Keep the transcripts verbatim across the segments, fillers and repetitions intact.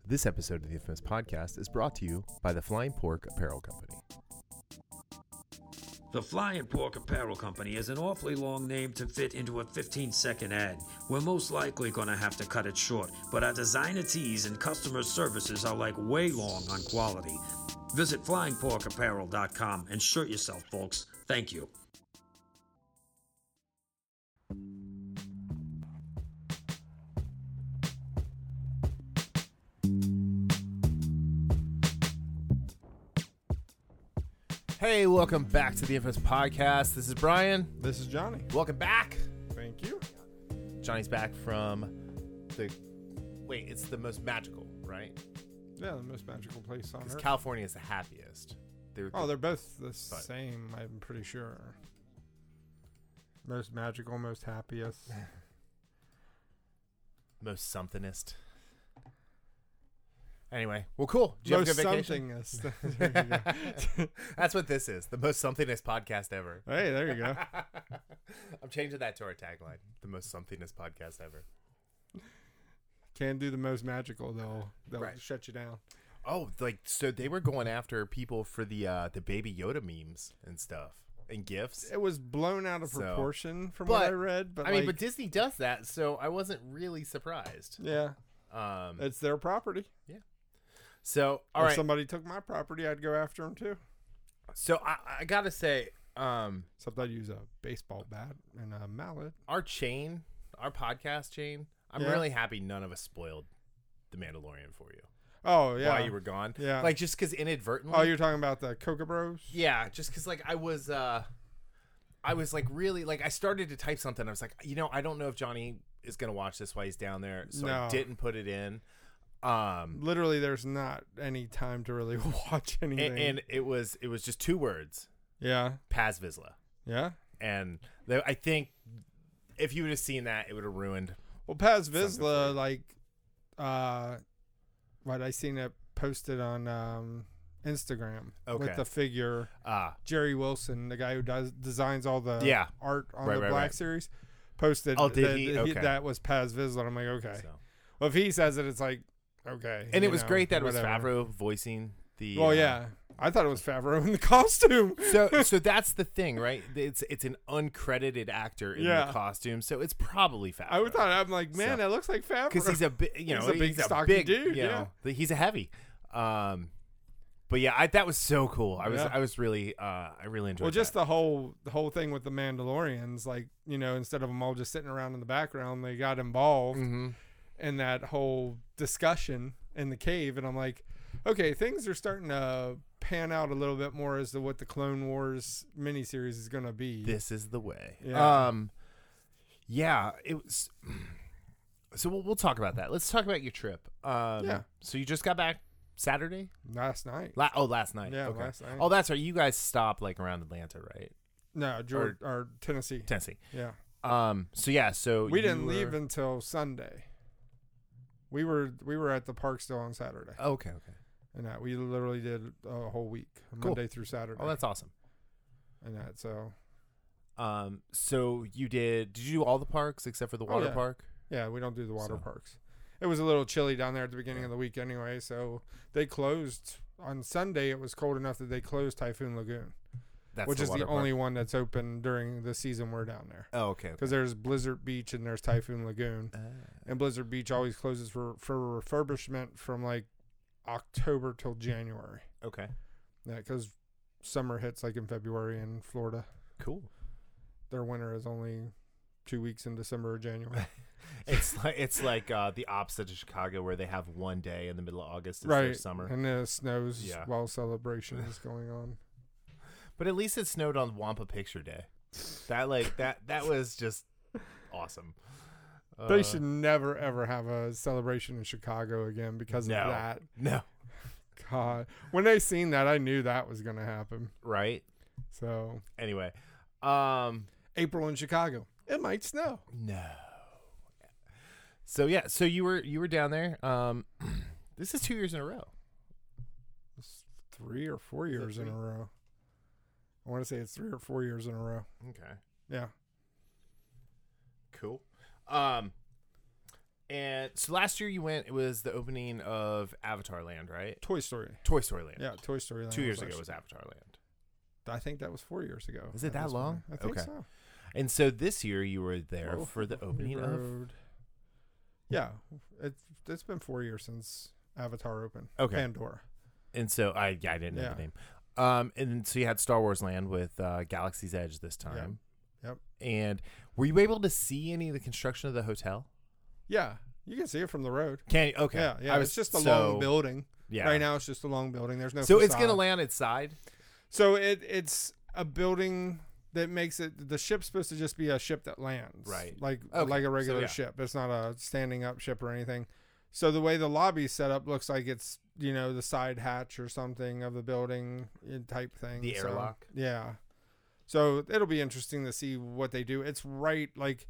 This episode of the Infamous Podcast is brought to you by the Flying Pork Apparel Company. The Flying Pork Apparel Company is an awfully long name to fit into a fifteen second ad. We're most likely going to have to cut it short, but our designer tees and customer services are like way long on quality. Visit flying pork apparel dot com and shirt yourself, folks. Thank you. Hey, welcome back to the Infamous Podcast. This is Brian. This is Johnny. Welcome back. Thank you. Johnny's back from the... Wait, it's the most magical, right? Yeah, the most magical place on Because earth. California is the happiest. They're oh, they're both the but. same, I'm pretty sure. Most magical, most happiest. most somethingest. Anyway, well, cool. Did you most have a good vacation? somethingest. That's what this is. The most somethingest podcast ever. Hey, there you go. I'm changing that to our tagline. The most somethingest podcast ever. Can't do the most magical, though. They'll Right. shut you down. Oh, like, so they were going after people for the uh, the Baby Yoda memes and stuff and GIFs. It was blown out of So- proportion from but, what I read. But I mean, like, but Disney does that, so I wasn't really surprised. yeah, Um, it's their property. so, all if right. somebody took my property, I'd go after them, too. So, I, I got to say, um, Except I'd use a baseball bat and a mallet. our chain, our podcast chain, I'm Yeah. really happy none of us spoiled The Mandalorian for you Oh, yeah. while you were gone. Yeah. Like, just because inadvertently. Oh, you're talking about the Coca Bros? Yeah, just because, like, I was, uh, I was, like, really, like, I started to type something. I was like, you know, I don't know if Johnny is going to watch this while he's down there, so I No. didn't put it in. Um, Literally, there's not any time to really watch anything. and, and it was, it was just two words, yeah, Paz Vizsla. yeah. And the, I think if you would have seen that, it would have ruined. Well, Paz Something for Vizsla, you. like, uh, what I seen it posted on um, Instagram Okay. with the figure Ah, Jerry Wilson, the guy who does designs all the Yeah. art on Right, the right, Black right. series, posted. Oh, did that, he? that Okay. that was Paz Vizsla. I'm like, okay. so. Well, if he says it, it's like, okay. And you it was know, great that it was whatever. Favreau voicing the. Well, uh, yeah. I thought it was Favreau in the costume. So, so that's the thing, right? It's it's an uncredited actor in Yeah. the costume, so it's probably Favreau. I thought, I'm like, man, So- that looks like Favreau. because he's a big, you know, He's a big, he's a stocky big dude, you yeah. know, the- he's a heavy. Um, but yeah, I that was so cool. I was Yeah. I was really uh I really enjoyed. Well, just that. the whole the whole thing with the Mandalorians, like, you know, instead of them all just sitting around in the background, they got involved Mhm. in that whole discussion in the cave, and I'm like, okay, things are starting to pan out a little bit more as to what the Clone Wars miniseries is going to be. This is the way. Yeah. Um, yeah, it was. So we'll we'll talk about that. Let's talk about your trip. Um, Yeah. So you just got back Saturday? Last night. La- oh, last night. Yeah, okay. last night. Oh, that's right. You guys stopped like around Atlanta, right? No, Georgia or, Tennessee. Tennessee. Yeah. Um. So yeah. So We you didn't were- leave until Sunday. We were we were at the park still on Saturday. Okay. Okay. And that we literally did a whole week, Cool. Monday through Saturday. Oh, that's awesome. and that so Um. So you did? Did you do all the parks except for the Oh, water yeah. park? yeah, we don't do the water So- parks. It was a little chilly down there at the beginning of the week anyway, so they closed on Sunday. It was cold enough that they closed Typhoon Lagoon, That's which is water the park. only one that's open during the season we're down there. Oh, okay. Because there's Blizzard Beach and there's Typhoon Lagoon, Uh, and Blizzard Beach always closes for for refurbishment from like October till January. okay. Yeah, because summer hits like in February in Florida. Cool. Their winter is only two weeks in December or January. It's like it's like uh, the opposite of Chicago, where they have one day in the middle of August is their Right. summer. And then it snows Yeah. while celebration is going on. But at least it snowed on Wampa Picture Day. That like that that was just awesome. They Uh, should never ever have a celebration in Chicago again because No. of that. no God, when they seen that, I knew that was going to happen. right. So Anyway, um, April in Chicago, it might snow. no. So yeah, so you were you were down there. Um, this is two years in a row. It's three or four years in three? a row. I want to say it's three or four years in a row. Okay. Yeah. Cool. Um, And so last year you went. It was the opening of Avatar Land, right? Toy Story. Toy Story Land. Yeah, Toy Story Land. Two years was ago was actually- Avatar Land. I think that was four years ago. Is it at that this long? point. I think Okay. so. And so this year you were there Well, for the we opening of. rode- Yeah, it's it's been four years since Avatar opened. Okay. Pandora. And so I yeah, I didn't know Yeah. the name. Um, and so you had Star Wars Land with uh, Galaxy's Edge this time. Yep. And were you able to see any of the construction of the hotel? Yeah, you can see it from the road. Can you? Okay. Yeah, yeah. I was it's just a so, long building. Yeah. Right now, it's just a long building. There's no. So it's facade. gonna land its side. So it it's a building that makes it. The ship's supposed to just be a ship that lands. Right. Like Okay, like a so regular yeah. ship. It's not a standing up ship or anything. So the way the lobby's set up looks like it's, you know, the side hatch or something of the building uh, type thing. The So, airlock. yeah. So it'll be interesting to see what they do. It's right like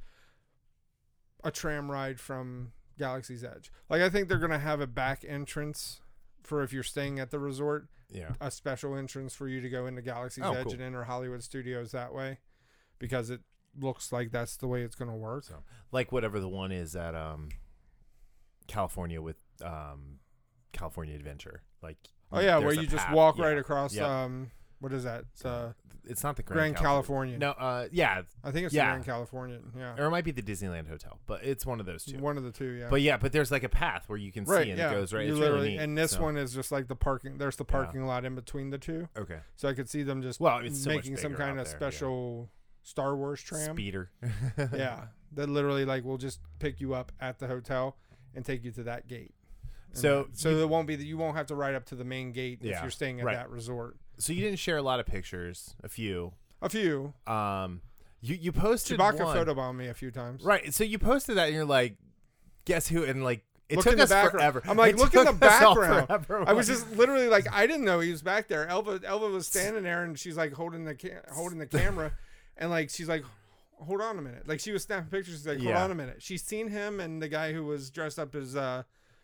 a tram ride from Galaxy's Edge. Like I think they're going to have a back entrance for if you're staying at the resort, Yeah. a special entrance for you to go into Galaxy's Oh, Edge cool. and enter Hollywood Studios that way, because it looks like that's the way it's going to work. So like whatever the one is at um California with um California Adventure. Like Oh yeah, there's where a you just path. walk Yeah. right across. Yep. Um, what is that? It's, uh, It's not the Grand, Grand, California. No, uh, yeah, I think it's yeah. the Grand California. Yeah, or it might be the Disneyland Hotel, but it's one of those two. one of the two. Yeah, But yeah, but there's like a path where you can right. see and yeah, it goes right. You It's literally, really neat. and this So- one is just like the parking. There's the parking lot in between the two, Okay. so I could see them just Well, it's so much making some bigger kind out of there, yeah. special Star Wars tram. Speeder. Yeah, that literally like will just pick you up at the hotel and take you to that gate. And So that- so you- it won't be that you won't have to ride up to the main gate Yeah, if you're staying at right. that resort. So you didn't share a lot of pictures. A few. A few. Um, you you posted Chewbacca one. photobombed me a few times. Right. So you posted that and you're like, guess who? And like, it Look took in the us background. forever. I'm like, It look in took the us all background. forever. I was just literally like, I didn't know he was back there. Elva, Elva was standing there and she's like holding the ca- holding the camera, and like she's like, hold on a minute. Like she was snapping pictures. She's like, hold Yeah. on a minute. She's seen him and the guy who was dressed up as uh,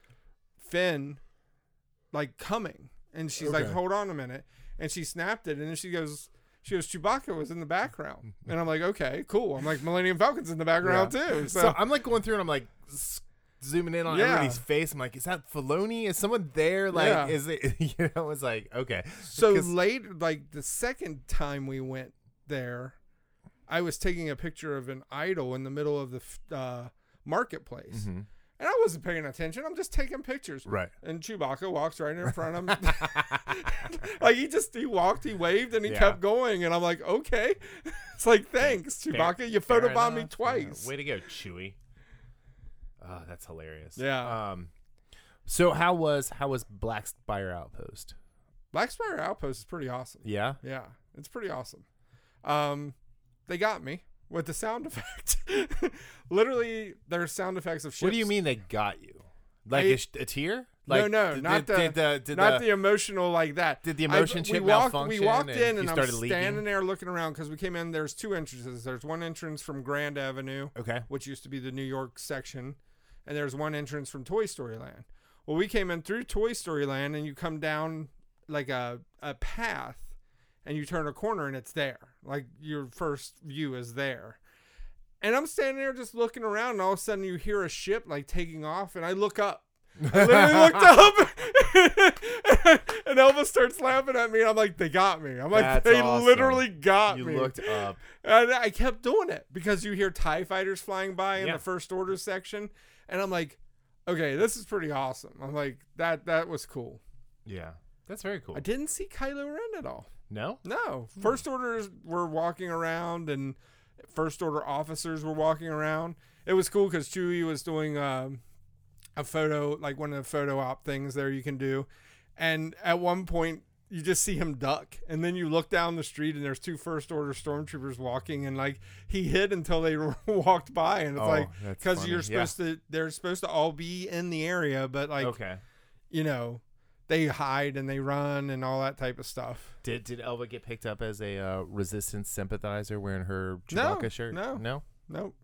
Finn, like coming, and she's like, Okay. hold on a minute, and she snapped it, and then she goes. She goes, Chewbacca was in the background. And I'm like, okay, cool. I'm like, Millennium Falcon's in the background Yeah. too. So, So, I'm like going through and I'm like s- zooming in on Yeah. everybody's face. I'm like, is that Filoni? Is someone there? Like, Yeah. is it? You know, it's like okay. So Because- later, like the second time we went there, I was taking a picture of an idol in the middle of the f- uh, marketplace. Mhm. And I wasn't paying attention. I'm just taking pictures. Right. And Chewbacca walks right in front of him. Like he just, he walked, he waved, and he Yeah. kept going. And I'm like, okay. It's like, thanks, Chewbacca. You Fair photobombed me enough. twice. Yeah. Way to go, Chewie. Oh, that's hilarious. Yeah. Um. So how was how was Black Spire Outpost? Black Spire Outpost is pretty awesome. Yeah. Yeah, it's pretty awesome. Um, they got me with the sound effect. Literally, there's sound effects of ships. What do you mean they got you? Like I- a, sh- a tear? Like, no, did, not did, the, did the did not the, the emotional like that. did the I- emotion we chip walked, malfunction? We walked and in you and I'm started leaking? standing there looking around because we came in. There's two entrances. There's one entrance from Grand Avenue, Okay. which used to be the New York section, and there's one entrance from Toy Story Land. Well, we came in through Toy Story Land, and you come down like a a path, and you turn a corner, and it's there. Like your first view is there. And I'm standing there just looking around, and all of a sudden you hear a ship like taking off, and I look up. I literally looked up, and Elvis starts laughing at me, and I'm like, they got me. I'm like, That's they awesome. literally got You me. looked up. And I kept doing it because you hear TIE fighters flying by in Yeah. the First Order section, and I'm like, okay, this is pretty awesome. I'm like, that that was cool. Yeah. That's very cool. I didn't see Kylo Ren at all. No? No, First Orders were walking around, and First Order officers were walking around. It was cool because Chewie was doing um, a photo, like one of the photo op things there you can do. And at one point, you just see him duck. And then you look down the street, and there's two First Order stormtroopers walking. And, like, he hid until they walked by. And it's Oh, like, that's because funny. you're Yeah. supposed to, they're supposed to all be in the area. But, like, Okay. you know, they hide and they run and all that type of stuff. Did did Elva get picked up as a uh, resistance sympathizer wearing her No, Chewbacca shirt? no. No? Nope.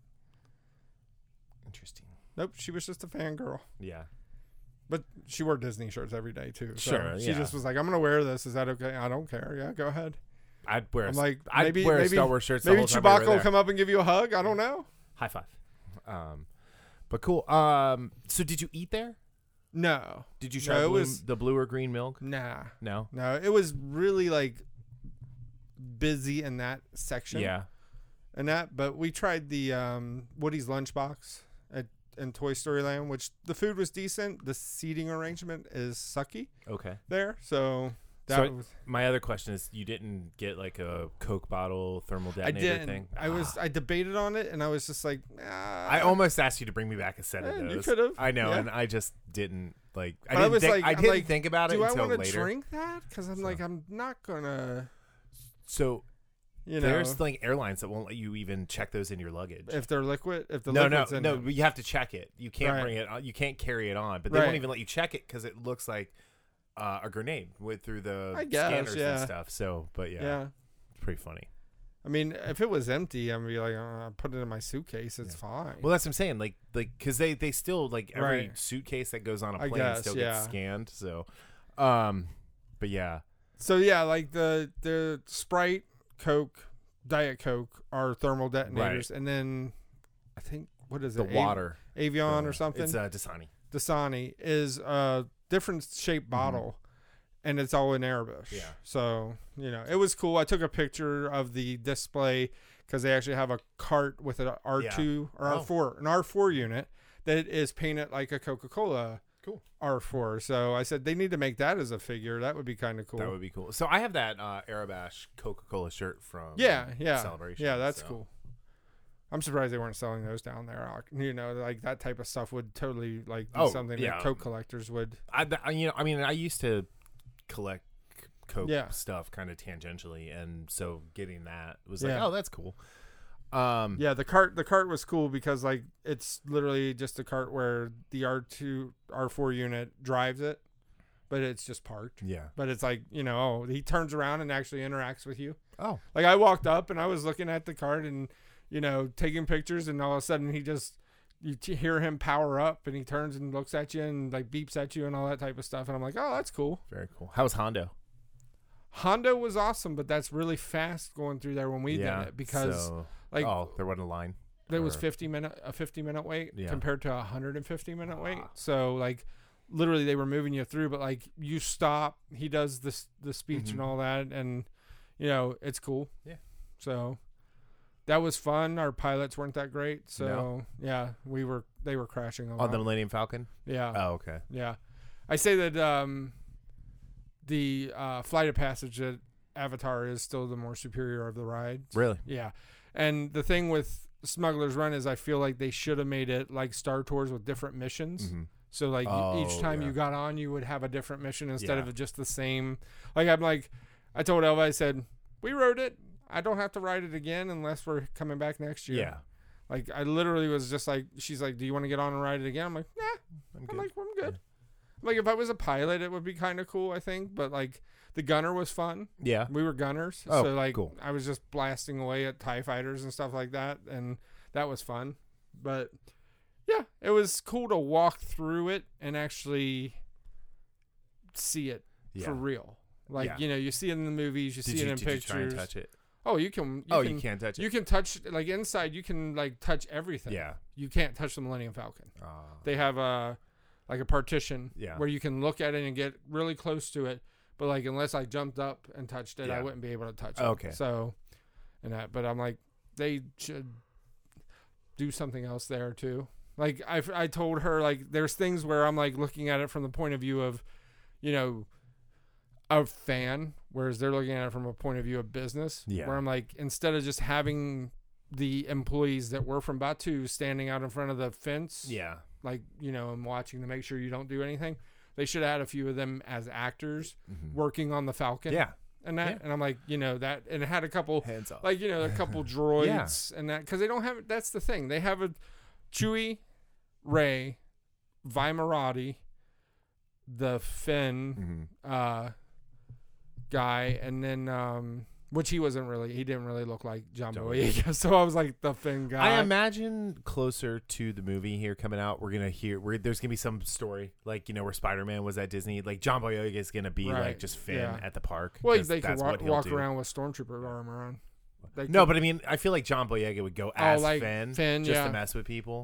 Interesting. Nope. She was just a fangirl. Yeah. But she wore Disney shirts every day too. So Sure, She yeah. just was like, "I'm gonna wear this. Is that okay? I don't care. Yeah, go ahead." I'd wear. I'm a, like, I'd maybe wear maybe a Star Wars shirt. maybe the whole time we were Chewbacca will there. come up and give you a hug. I don't know. High five. Um, But cool. Um, so did you eat there? No. Did you try No, it blue, was- the blue or green milk? Nah. No. No, it was really like busy in that section. Yeah. And that, but we tried the um, Woody's Lunchbox at in Toy Story Land, which the food was decent. The seating arrangement is sucky Okay. there, so that So I- was. My other question is, you didn't get like a Coke bottle thermal I detonator didn't. thing? I was. Ah. I debated on it, and I was just like, ah. I almost asked you to bring me back a set of Eh, you those. could've, I know, yeah. and I just didn't like. I But I didn't was think, like- I I'm didn't like, think about it do I until want to later. drink that? Because I'm So. like, I'm not gonna. So You know, there's like airlines that won't let you even check those in your luggage. if they're liquid, if the no, no, liquid's in no. them. You have to check it. You can't Right. bring it. on. You can't carry it on. But they Right. won't even let you check it because it looks like uh, a grenade with through the I guess, scanners yeah. and stuff. So, but yeah, yeah. it's pretty funny. I mean, if it was empty, I'm be like, oh, I'll put it in my suitcase. It's Yeah. fine. Well, that's what I'm saying. Like, like because they they still like every Right. suitcase that goes on a I plane guess, still yeah. gets scanned. So, um, but yeah, So yeah, like the the Sprite, Coke, Diet Coke are thermal detonators, and then I think what is the it? water, Av- Avion uh, or something. It's uh, Dasani. Dasani is a different shaped bottle, and it's all in Airbrush. Yeah. So you know, it was cool. I took a picture of the display because they actually have a cart with an R two or Oh. R four, an R four unit that is painted like a Coca-Cola. Cool. R four. So I said they need to make that as a figure. That would be kind of cool. That would be cool. So I have that uh, Arabash Coca-Cola shirt from yeah, yeah, Celebration. yeah. That's so. cool. I'm surprised they weren't selling those down there. You know, like that type of stuff would totally like be Oh, something yeah. that Coke collectors would. I, th- I- you know, I mean, I used to collect Coke Yeah. stuff kind of tangentially, and so getting that was like, Yeah. oh, that's cool. Um, Yeah, the cart the cart was cool because like it's literally just a cart where the R two R four unit drives it, but it's just parked. yeah. But it's like, you know, oh, he turns around and actually interacts with you. Oh, Like I walked up and I was looking at the cart and, you know, taking pictures, and all of a sudden he just you t- hear him power up and he turns and looks at you and like beeps at you and all that type of stuff, and I'm like, oh, that's cool. very cool. How was Hondo? Hondo was awesome, but that's really fast going through there when we yeah, did it because so, like oh, there wasn't a line. there was or- fifty minute a fifty minute wait Yeah. compared to a one hundred fifty minute wait. Ah. So like literally they were moving you through, but like you stop, he does this the speech Mhm. and all that, and you know, it's cool. Yeah. So that was fun. Our pilots weren't that great, so No. yeah, we were they were crashing a lot. On the Millennium Falcon? yeah. Oh, okay. Yeah. I say that um the uh Flight of Passage at Avatar is still the more superior of the rides. Really? Yeah. And the thing with Smuggler's Run is I feel like they should have made it like Star Tours with different missions. Mhm. So like you- each Oh, time yeah. you got on, you would have a different mission instead Yeah. of just the same. Like I'm like, I told Elva, I said, we rode it. I don't have to ride it again unless we're coming back next year. Yeah. Like I literally was just like, she's like, do you want to get on and ride it again? I'm like, nah. I'm I'm good. like, well, I'm good. Like if I was a pilot, it would be kind of cool, I think. But like the gunner was fun. yeah. We were gunners, Oh, so like cool. I was just blasting away at TIE fighters and stuff like that, and that was fun. But yeah, it was cool to walk through it and actually see it Yeah. for real. Like Yeah. you know, you see it in the movies, you Did see you, it in did pictures. you try and touch it? Oh, you can. You oh, can, you can't touch it? You can touch like inside. You can like touch everything. Yeah. You can't touch the Millennium Falcon. Uh, They have a like a partition Yeah. where you can look at it and get really close to it, but like unless I jumped up and touched it, I Yeah. wouldn't be able to touch it. Okay. So, and that, but I'm like, they should do something else there too. Like I, I told her like there's things where I'm like looking at it from the point of view of, you know, a fan, whereas they're looking at it from a point of view of business. Yeah. Where I'm like, instead of just having the employees that were from Batu standing out in front of the fence, yeah. like, you know, and watching to make sure you don't do anything, they should add a few of them as actors Mhm. working on the Falcon. Yeah. And that, Yeah. and I'm like, you know, that, and it had a couple, Hands off. like, you know, a couple droids and that, because they don't have, that's the thing. They have a Chewie, Rey, Vimarati, the Finn Mhm. uh, guy, and then, um, which he wasn't really, he didn't really look like John John Boyega. So I was like, the Finn guy. I imagine closer to the movie here coming out, we're gonna hear we're, there's gonna be some story like you know where Spider-Man was at Disney, like John Boyega is gonna be Right, like just Finn yeah. at the park. Well, 'cause they could that's wa- what he'll walk do. around with Stormtrooper armor on. They No, could- but I mean, I feel like John Boyega would go as like Finn, Finn, just yeah. to mess with people.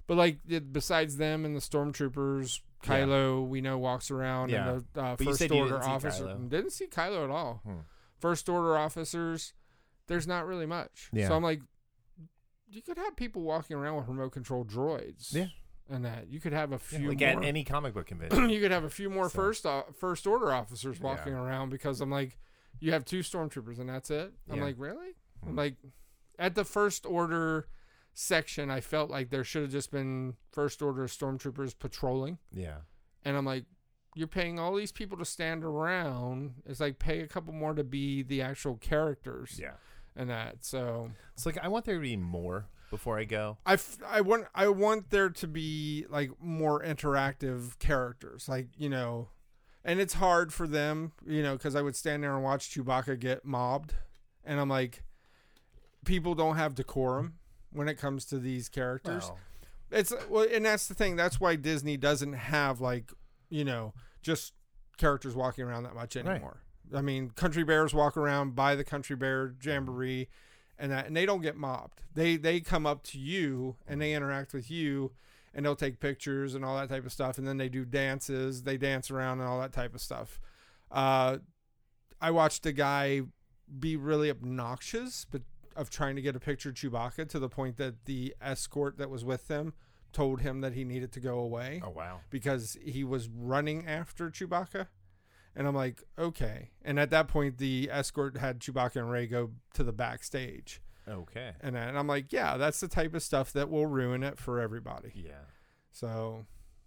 But like it, besides them and the stormtroopers, Kylo we know walks around, Yeah. and the uh, But you first said you order didn't see officer Kylo. didn't see Kylo at all. Hmm. First order officers, there's not really much. Yeah. So I'm like, you could have people walking around with remote control droids. Yeah. And that you could have a Yeah, few like more. at any comic book convention. You could have a few more So- first uh, first order officers walking Yeah. around because I'm like, you have two stormtroopers and that's it. I'm Yeah. like, really? I'm Hmm. like, at the first order section, I felt like there should have just been first order stormtroopers patrolling, Yeah. and I'm like, you're paying all these people to stand around. It's like pay a couple more to be the actual characters Yeah. and that. So It's like I want there to be more before I go. I, f- I want I want there to be like more interactive characters, like, you know, and it's hard for them, you know, because I would stand there and watch Chewbacca get mobbed, and I'm like, people don't have decorum when it comes to these characters. Well, It's well, and that's the thing. That's why Disney doesn't have like, you know, just characters walking around that much anymore. I mean, Country Bears walk around by the Country Bear Jamboree, and that, and they don't get mobbed. They they come up to you and they interact with you, and they'll take pictures and all that type of stuff, and then they do dances. They dance around and all that type of stuff. Uh, I watched a guy be really obnoxious, but of trying to get a picture of Chewbacca to the point that the escort that was with them told him that he needed to go away oh wow. because he was running after Chewbacca. And I'm like, okay. And at that point, the escort had Chewbacca and Rey go to the backstage. Okay. And, and I'm like, yeah, that's the type of stuff that will ruin it for everybody. Yeah. So,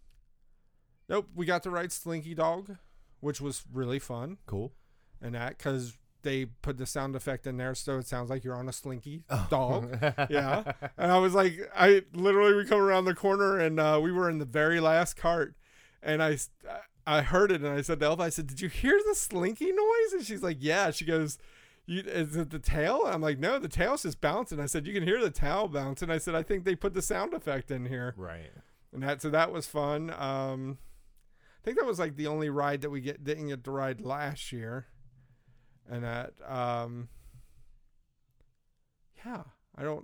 nope, we got to ride Slinky Dog, which was really fun. Cool. And that, because they put the sound effect in there, so it sounds like you're on a Slinky Oh. dog. Yeah. And I was like, I literally, we come around the corner and uh, we were in the very last cart. And I, I heard it and I said to Elva, I said, did you hear the Slinky noise? And she's like, yeah. She goes, you, is it the tail? And I'm like, no, the tail's just bouncing. I said, you can hear the tail bouncing. I said, I think they put the sound effect in here. Right. And that, so that was fun. Um, I think that was like the only ride that we get didn't get to ride last year. And that, um, yeah, I don't,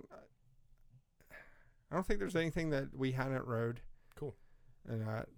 I don't think there's anything that we hadn't rode. Cool. And that,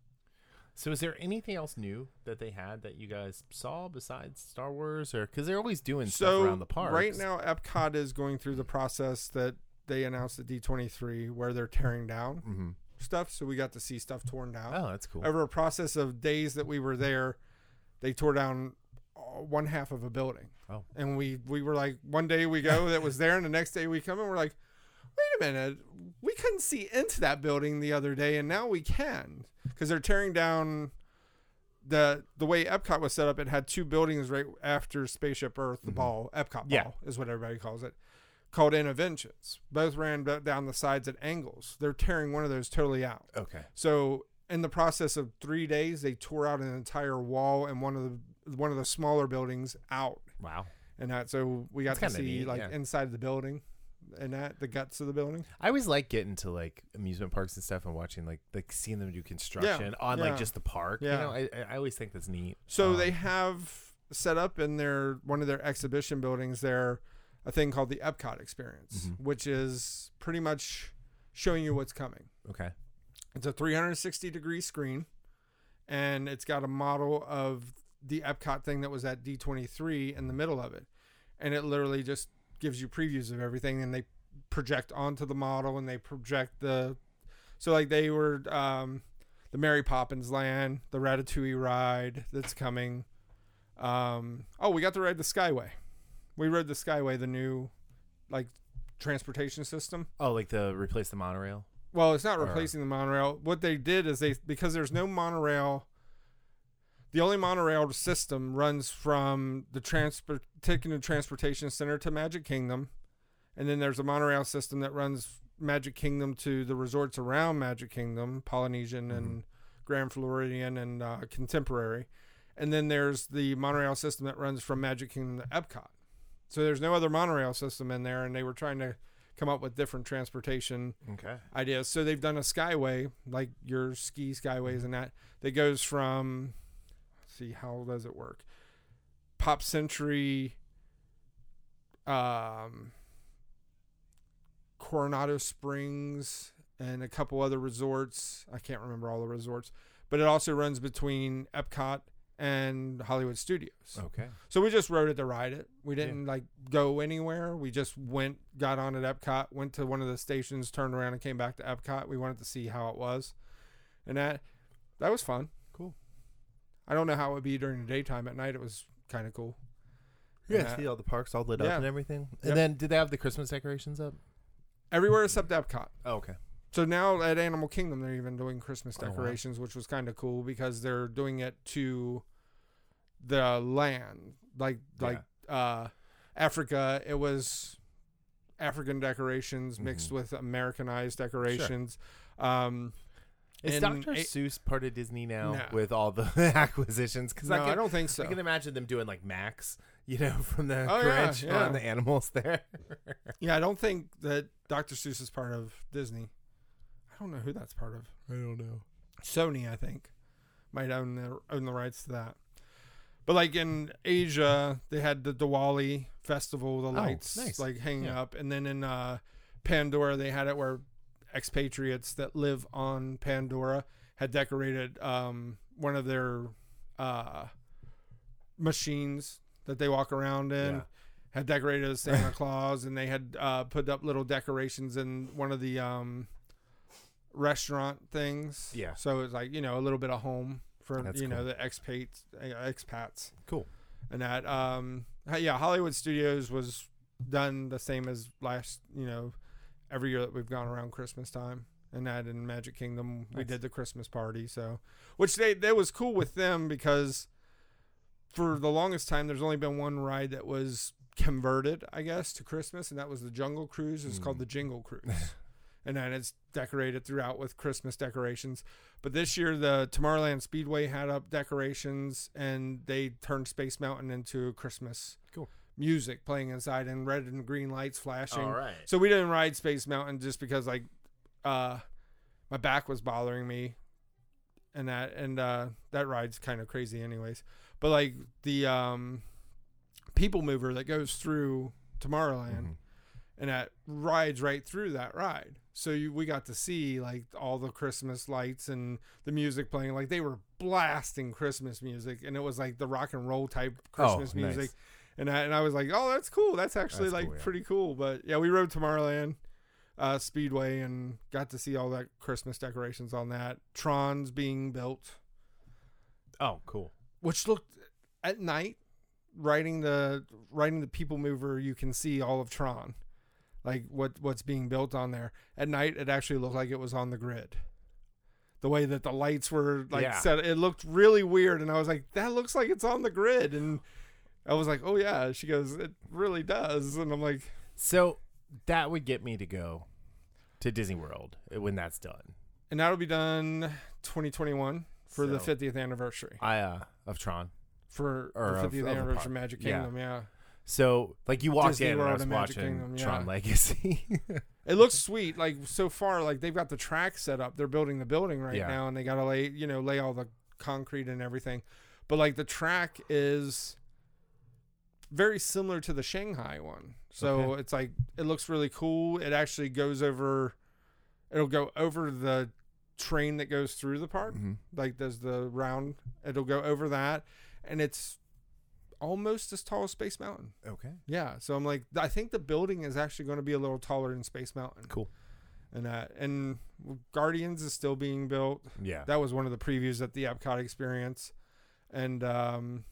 So is there anything else new that they had that you guys saw besides Star Wars, or because they're always doing stuff so around the park? right now, Epcot is going through the process that they announced at D twenty-three where they're tearing down Mm-hmm. stuff. So we got to see stuff torn down. Oh, that's cool. Over a process of days that we were there, they tore down uh, one half of a building. Oh. And we, we were like, one day we go that was there, and the next day we come and we're like, wait a minute, we couldn't see into that building the other day, and now we can, because they're tearing down the the way Epcot was set up. It had two buildings right after Spaceship Earth, the Mhm. ball, Epcot ball Yeah. is what everybody calls it, called Innoventions. Both ran b- down the sides at angles. They're tearing one of those totally out. Okay. So in the process of three days, they tore out an entire wall and one of the one of the smaller buildings out, Wow. and that. So we got That's to kinda see neat, like yeah. inside of the building, and that the guts of the building. I always like getting to like amusement parks and stuff and watching like like seeing them do construction on yeah. like just the park. Yeah. You know, I I always think that's neat. So Um, they have set up in their one of their exhibition buildings there a thing called the Epcot Experience, Mhm. which is pretty much showing you what's coming. Okay. It's a three hundred sixty degree screen, and it's got a model of the Epcot thing that was at D twenty-three in the middle of it. And it literally just gives you previews of everything, and they project onto the model, and they project the, so like they were, um, the Mary Poppins land, the Ratatouille ride that's coming. Um, oh, we got to ride the Skyway. We rode the Skyway, the new like transportation system. Oh, like the replace the monorail. Well, it's not Or- replacing the monorail. What they did is they, because there's no monorail, the only monorail system runs from the transport taking the transportation center to Magic Kingdom, and then there's a monorail system that runs Magic Kingdom to the resorts around Magic Kingdom, Polynesian and Grand Floridian and uh, Contemporary, and then there's the monorail system that runs from Magic Kingdom to Epcot. So there's no other monorail system in there, and they were trying to come up with different transportation Okay. ideas. So they've done a skyway, like your ski skyways and that, that goes from, let's see, how does it work? Pop Century, um, Coronado Springs, and a couple other resorts. I can't remember all the resorts, but it also runs between Epcot and Hollywood Studios. Okay. So we just rode it to ride it. We didn't yeah. like go anywhere. We just went, got on at Epcot, went to one of the stations, turned around, and came back to Epcot. We wanted to see how it was, and that that was fun. Cool. I don't know how it would be during the daytime. At night, it was kind of cool. Yeah, uh, see all the parks all lit yeah. up and everything. And yep. then, did they have the Christmas decorations up? Everywhere except Epcot. Oh, okay. So now at Animal Kingdom, they're even doing Christmas Oh, wow. decorations, which was kind of cool because they're doing it to the land. Like, Yeah. like uh, Africa, it was African decorations mixed Mhm. with Americanized decorations. Um, Is and Doctor a- Seuss part of Disney now No. with all the acquisitions? Because no, I, I, can, don't think so. I can imagine them doing like Max, you know, from the Oh, yeah, Grinch yeah. on the animals there. Yeah, I don't think that Doctor Seuss is part of Disney. I don't know who that's part of. I don't know. Sony, I think, might own the own the rights to that. But like in Asia, they had the Diwali festival, the lights nice. like hanging Yeah. up, and then in uh, Pandora, they had it where expatriates that live on Pandora had decorated um, one of their uh, machines that they walk around in. Yeah. Had decorated as Santa Claus, and they had uh, put up little decorations in one of the um, restaurant things. Yeah. So it's like, you know, a little bit of home for, That's you know, cool. the expats, uh, expats Cool. and that. Um, yeah, Hollywood Studios was done the same as last, you know, every year that we've gone around Christmas time. And that in Magic Kingdom, we Nice. did the Christmas party. So, which they, that was cool with them because for the longest time, there's only been one ride that was converted, I guess, to Christmas, and that was the Jungle Cruise. It's Mm. called the Jingle Cruise. And then it's decorated throughout with Christmas decorations. But this year, the Tomorrowland Speedway had up decorations, and they turned Space Mountain into Christmas Cool. music playing inside and red and green lights flashing. All right. So we didn't ride Space Mountain just because, like, uh, my back was bothering me, and that and uh, that ride's kind of crazy, anyways. But like the um, People Mover that goes through Tomorrowland. Mhm. And that rides right through that ride. So you, we got to see like all the Christmas lights and the music playing. Like they were blasting Christmas music, and it was like the rock and roll type Christmas Oh, nice. music. And I, and I was like, oh, that's cool. That's actually That's like cool, yeah. pretty cool. But yeah, we rode Tomorrowland uh, Speedway and got to see all that Christmas decorations on that. Tron's being built, Oh, cool. which looked at night. Riding the riding the People Mover, you can see all of Tron. Like what what's being built on there. At night, it actually looked like it was on the grid. The way that the lights were like Yeah. set, it looked really weird. And I was like, that looks like it's on the grid. And I was like, oh yeah. She goes, it really does. And I'm like, So that would get me to go to Disney World when that's done. and that'll be done twenty twenty-one for the So- fiftieth anniversary. I uh of Tron. For Or the of- fiftieth of a anniversary park. of Magic Yeah. Kingdom, yeah. So like you walked Disney in and I World was and Magic watching Kingdom, Tron yeah. Legacy. It looks sweet. Like so far, like they've got the track set up. They're building the building right Yeah. now, and they got to lay, you know, lay all the concrete and everything. But like the track is very similar to the Shanghai one. So Okay. it's like it looks really cool. It actually goes over. It'll go over the train that goes through the park. Mhm. Like there's the round. It'll go over that, and it's almost as tall as Space Mountain. Okay. Yeah, so I'm like, I think the building is actually going to be a little taller than Space Mountain. Cool. And that, and Guardians is still being built. Yeah. That was one of the previews at the Epcot experience, and um,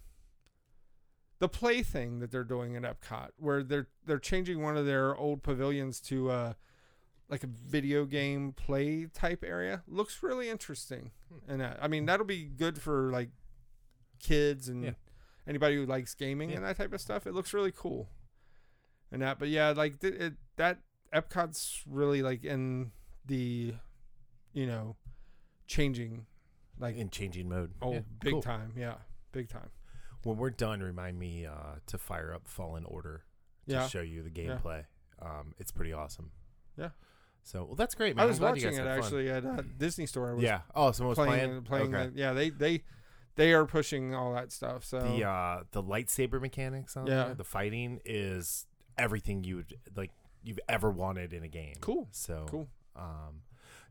the play thing that they're doing at Epcot, where they're they're changing one of their old pavilions to uh, like a video game play type area, looks really interesting. Hmm. And uh, I mean, that'll be good for like kids and. Yeah. Anybody who likes gaming Yeah. and that type of stuff, it looks really cool. And that, but yeah, like th- it, that Epcot's really like in the, you know, changing, like In changing mode. oh, Yeah, big cool. time, yeah, big time. When we're done, remind me uh, to fire up Fallen Order to Yeah. show you the Yeah. gameplay. Um, it's pretty awesome. Yeah. So well, that's great, man. I I'm was glad you watching guys it had fun. actually at uh, Disney Store. I was Yeah. Oh, someone was playing, playing. playing. Okay. The, yeah, they they they are pushing all that stuff. So The uh, the lightsaber mechanics on Yeah. there, the fighting is everything you would like you've ever wanted in a game. Cool. So Cool. Um,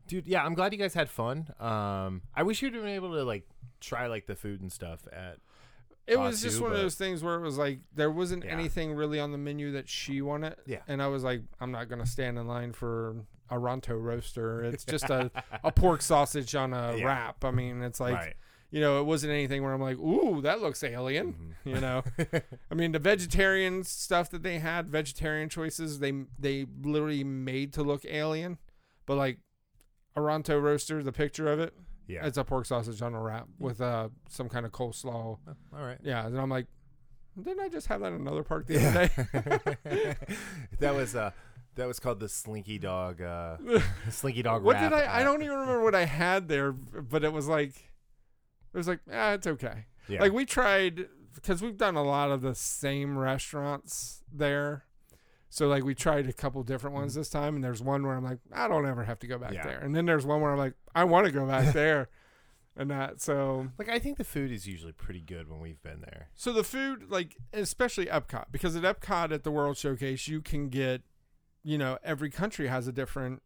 Dude, yeah, I'm glad you guys had fun. Um, I wish you'd been able to like try like the food and stuff at. It was Batu, just one but- of those things where it was like there wasn't Yeah. anything really on the menu that she wanted. Yeah. And I was like, I'm not gonna stand in line for a Ronto roaster. It's just a, a pork sausage on a Yeah. wrap. I mean, it's like Right. you know, it wasn't anything where I'm like, ooh, that looks alien. Mm-hmm. You know, I mean, the vegetarian stuff that they had, vegetarian choices, they they literally made to look alien, but like a Ronto roaster, the picture of it, Yeah. it's a pork sausage on a wrap with uh some kind of coleslaw. Oh, all right. Yeah, and I'm like, didn't I just have that in another park the other day? that was uh that was called the Slinky Dog uh Slinky Dog What wrap did I? at- I don't even remember what I had there, but it was like, it was like, ah, it's okay. Yeah. Like we tried because we've done a lot of the same restaurants there. So like we tried a couple different ones this time, and there's one where I'm like, I don't ever have to go back Yeah. there, and then there's one where I'm like, I want to go back there, and that. So like I think the food is usually pretty good when we've been there. so the food, like especially Epcot, because at Epcot at the World Showcase you can get, you know, every country has a different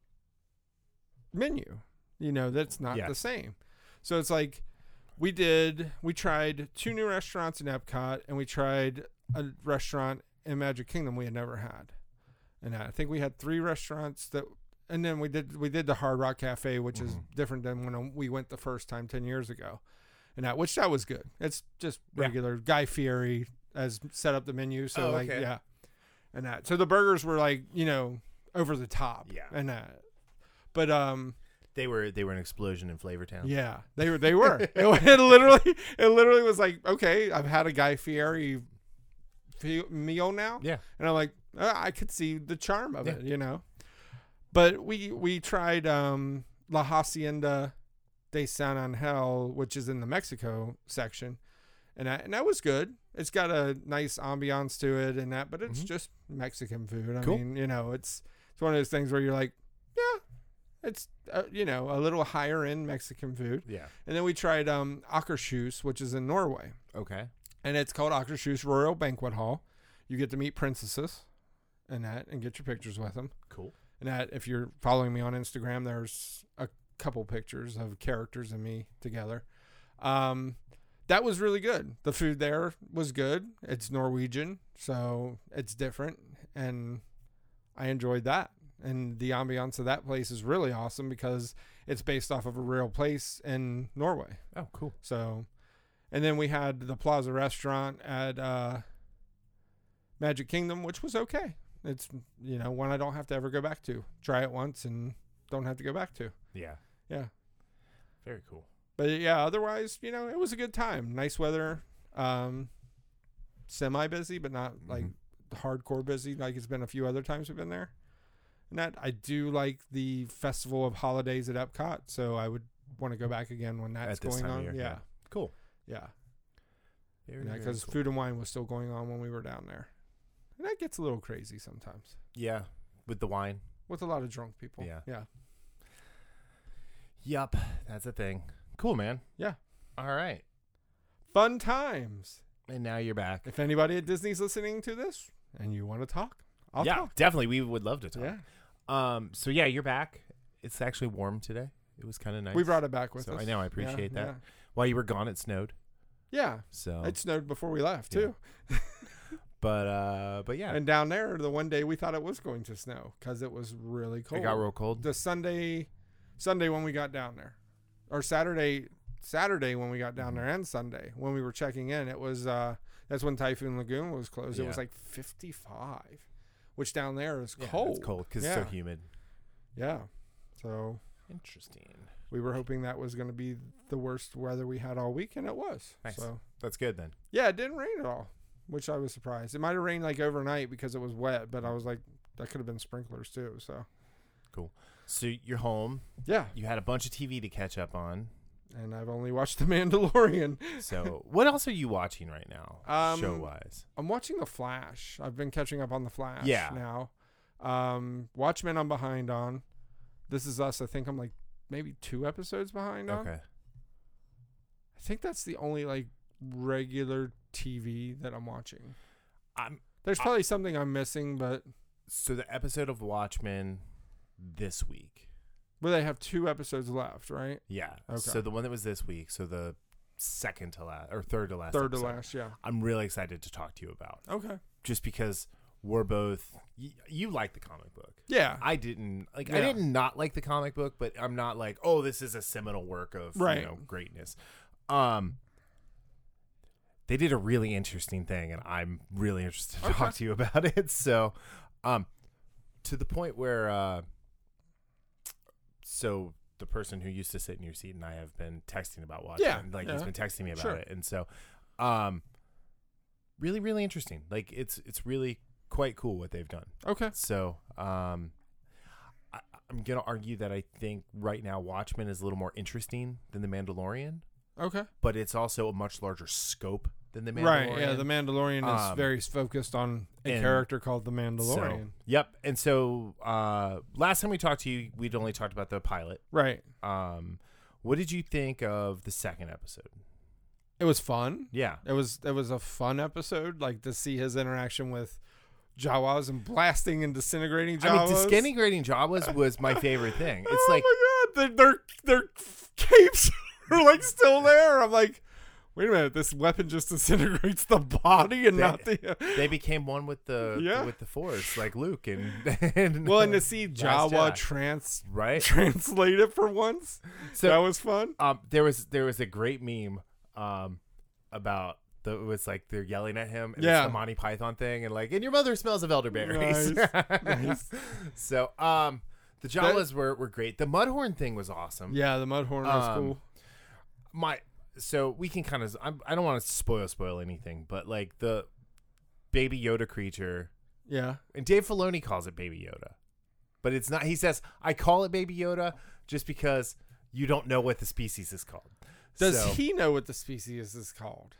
menu. You know, that's not Yes. the same. So it's like we did, we tried two new restaurants in Epcot, and we tried a restaurant in Magic Kingdom we had never had. And I think we had three restaurants that, and then we did we did the Hard Rock Cafe, which is Mhm. different than when we went the first time ten years ago, and that which that was good. It's just Yeah. regular Guy Fieri has set up the menu, so Oh, like okay. yeah, and that. So the burgers were like, you know, over the top, Yeah. and that. But um, They were they were an explosion in Flavortown. yeah, they were. They were. it, it literally, it literally was like, okay, I've had a Guy Fieri fe- meal now, Yeah. and I'm like, uh, I could see the charm of Yeah. it, you know. But we we tried um, La Hacienda de San Angel, which is in the Mexico section, and that, and that was good. It's got a nice ambiance to it and that, but it's Mhm. just Mexican food. I Cool. mean, you know, it's it's one of those things where you're like, yeah, it's uh, you know, a little higher end Mexican food. Yeah. And then we tried um, Akershus, which is in Norway, Okay. and it's called Akershus Royal Banquet Hall. You get to meet princesses and that, and get your pictures with them. Cool. And that, if you're following me on Instagram, there's a couple pictures of characters and me together. Um, that was really good. The food there was good. It's Norwegian, so it's different, and I enjoyed that. And the ambiance of that place is really awesome because it's based off of a real place in Norway. Oh, cool. So, and then we had the Plaza Restaurant at uh, Magic Kingdom, which was okay. It's, you know, one I don't have to ever go back to. Try it once and don't have to go back to. Yeah. Yeah. Very cool. But yeah, otherwise, you know, it was a good time. Nice weather. Um, semi busy, but not like Mhm. hardcore busy like it's been a few other times we've been there. And that I do like the Festival of Holidays at Epcot, so I would want to go back again when that's At this going time of on. year, Yeah. yeah. Cool. Yeah. Very, Yeah, very because cool. Food and Wine was still going on when we were down there. And that gets a little crazy sometimes Yeah. With the wine. with a lot of drunk people. Yeah. Yeah. Yup. That's a thing. Cool, man. Yeah. All right. Fun times. And now you're back. If anybody at Disney's listening to this and you want to talk, I'll yeah, talk. definitely. We would love to talk. Yeah. Um. So yeah, you're back. It's actually warm today. It was kind of nice. We brought it back with So us. I know. I Yeah, appreciate that. Yeah. While you were gone, it snowed. Yeah. So, It snowed before we left, Yeah. too. but uh, but yeah, And down there, the one day we thought it was going to snow because it was really cold. it got real cold. The Sunday, Sunday when we got down there, or Saturday, Saturday when we got down Mhm. there, and Sunday when we were checking in, it was uh, that's when Typhoon Lagoon was closed. It was Yeah. like fifty-five, which down there is Yeah, cold. It's cold because Yeah. it's so humid. Yeah, so Interesting. we were hoping that was going to be the worst weather we had all week, and it was. Nice. So That's good then. yeah, it didn't rain at all, which I was surprised. It might have rained like overnight because it was wet, but I was like, that could have been sprinklers too. So So you're home. yeah, You had a bunch of T V to catch up on. and I've only watched The Mandalorian. So what else are you watching right now, Um, show wise? I'm watching The Flash. I've been catching up on The Flash Yeah. now. Um, Watchmen I'm behind on. This Is Us, I think I'm like maybe two episodes behind on. Okay. I think that's the only like regular T V that I'm watching. I'm There's I- probably something I'm missing, but so the episode of Watchmen this week. Well, they have two episodes left, right? Yeah. Okay. So the one that was this week, so the second to last or third to last, Third episode, to last, yeah. I'm really excited to talk to you about. Okay. Just because we're both, y- you like the comic book. Yeah. I didn't like. Yeah. I didn't not like the comic book, but I'm not like, oh, this is a seminal work of Right. you know greatness. Um, they did a really interesting thing, and I'm really interested to Okay. talk to you about it. So, um, to the point where, uh, so the person who used to sit in your seat and I have been texting about watching. Yeah, Like yeah. he's been texting me about Sure. it, and so, um, really, really interesting. Like it's it's really quite cool what they've done. Okay. So, um, I, I'm gonna argue that I think right now Watchmen is a little more interesting than The Mandalorian, Okay. but it's also a much larger scope than The Mandalorian. Right. Yeah. The Mandalorian is Um, very focused on a and character called the So, Mandalorian. yep. And so, uh, last time we talked to you, we'd only talked about the pilot. Right. Um, what did you think of the second episode? It was fun. Yeah. It was it was a fun episode, like to see his interaction with Jawas and blasting and disintegrating Jawas. I mean, disintegrating Jawas was my favorite thing. It's oh like, my god, their, their their capes are like still there. I'm like, wait a minute, this weapon just disintegrates the body and They- not the. they became one with the Yeah. with the Force, like Luke and, and Well, and to see Last Jawa Jedi. trans right. translate it for once, So that was fun. um, there was there was a great meme um about the it was like they're yelling at him, and Yeah. it's the Monty Python thing, and like, and your mother smells of elderberries. Nice. Nice. So um, the Jawas were were great. The Mudhorn thing was awesome. Yeah, the Mudhorn was Um, cool. My so we can kind of I'm, I don't want to spoil spoil anything, but like the Baby Yoda creature, Yeah. and Dave Filoni calls it Baby Yoda, but it's not. He says I call it Baby Yoda just because you don't know what the species is called. Does So, he know what the species is called?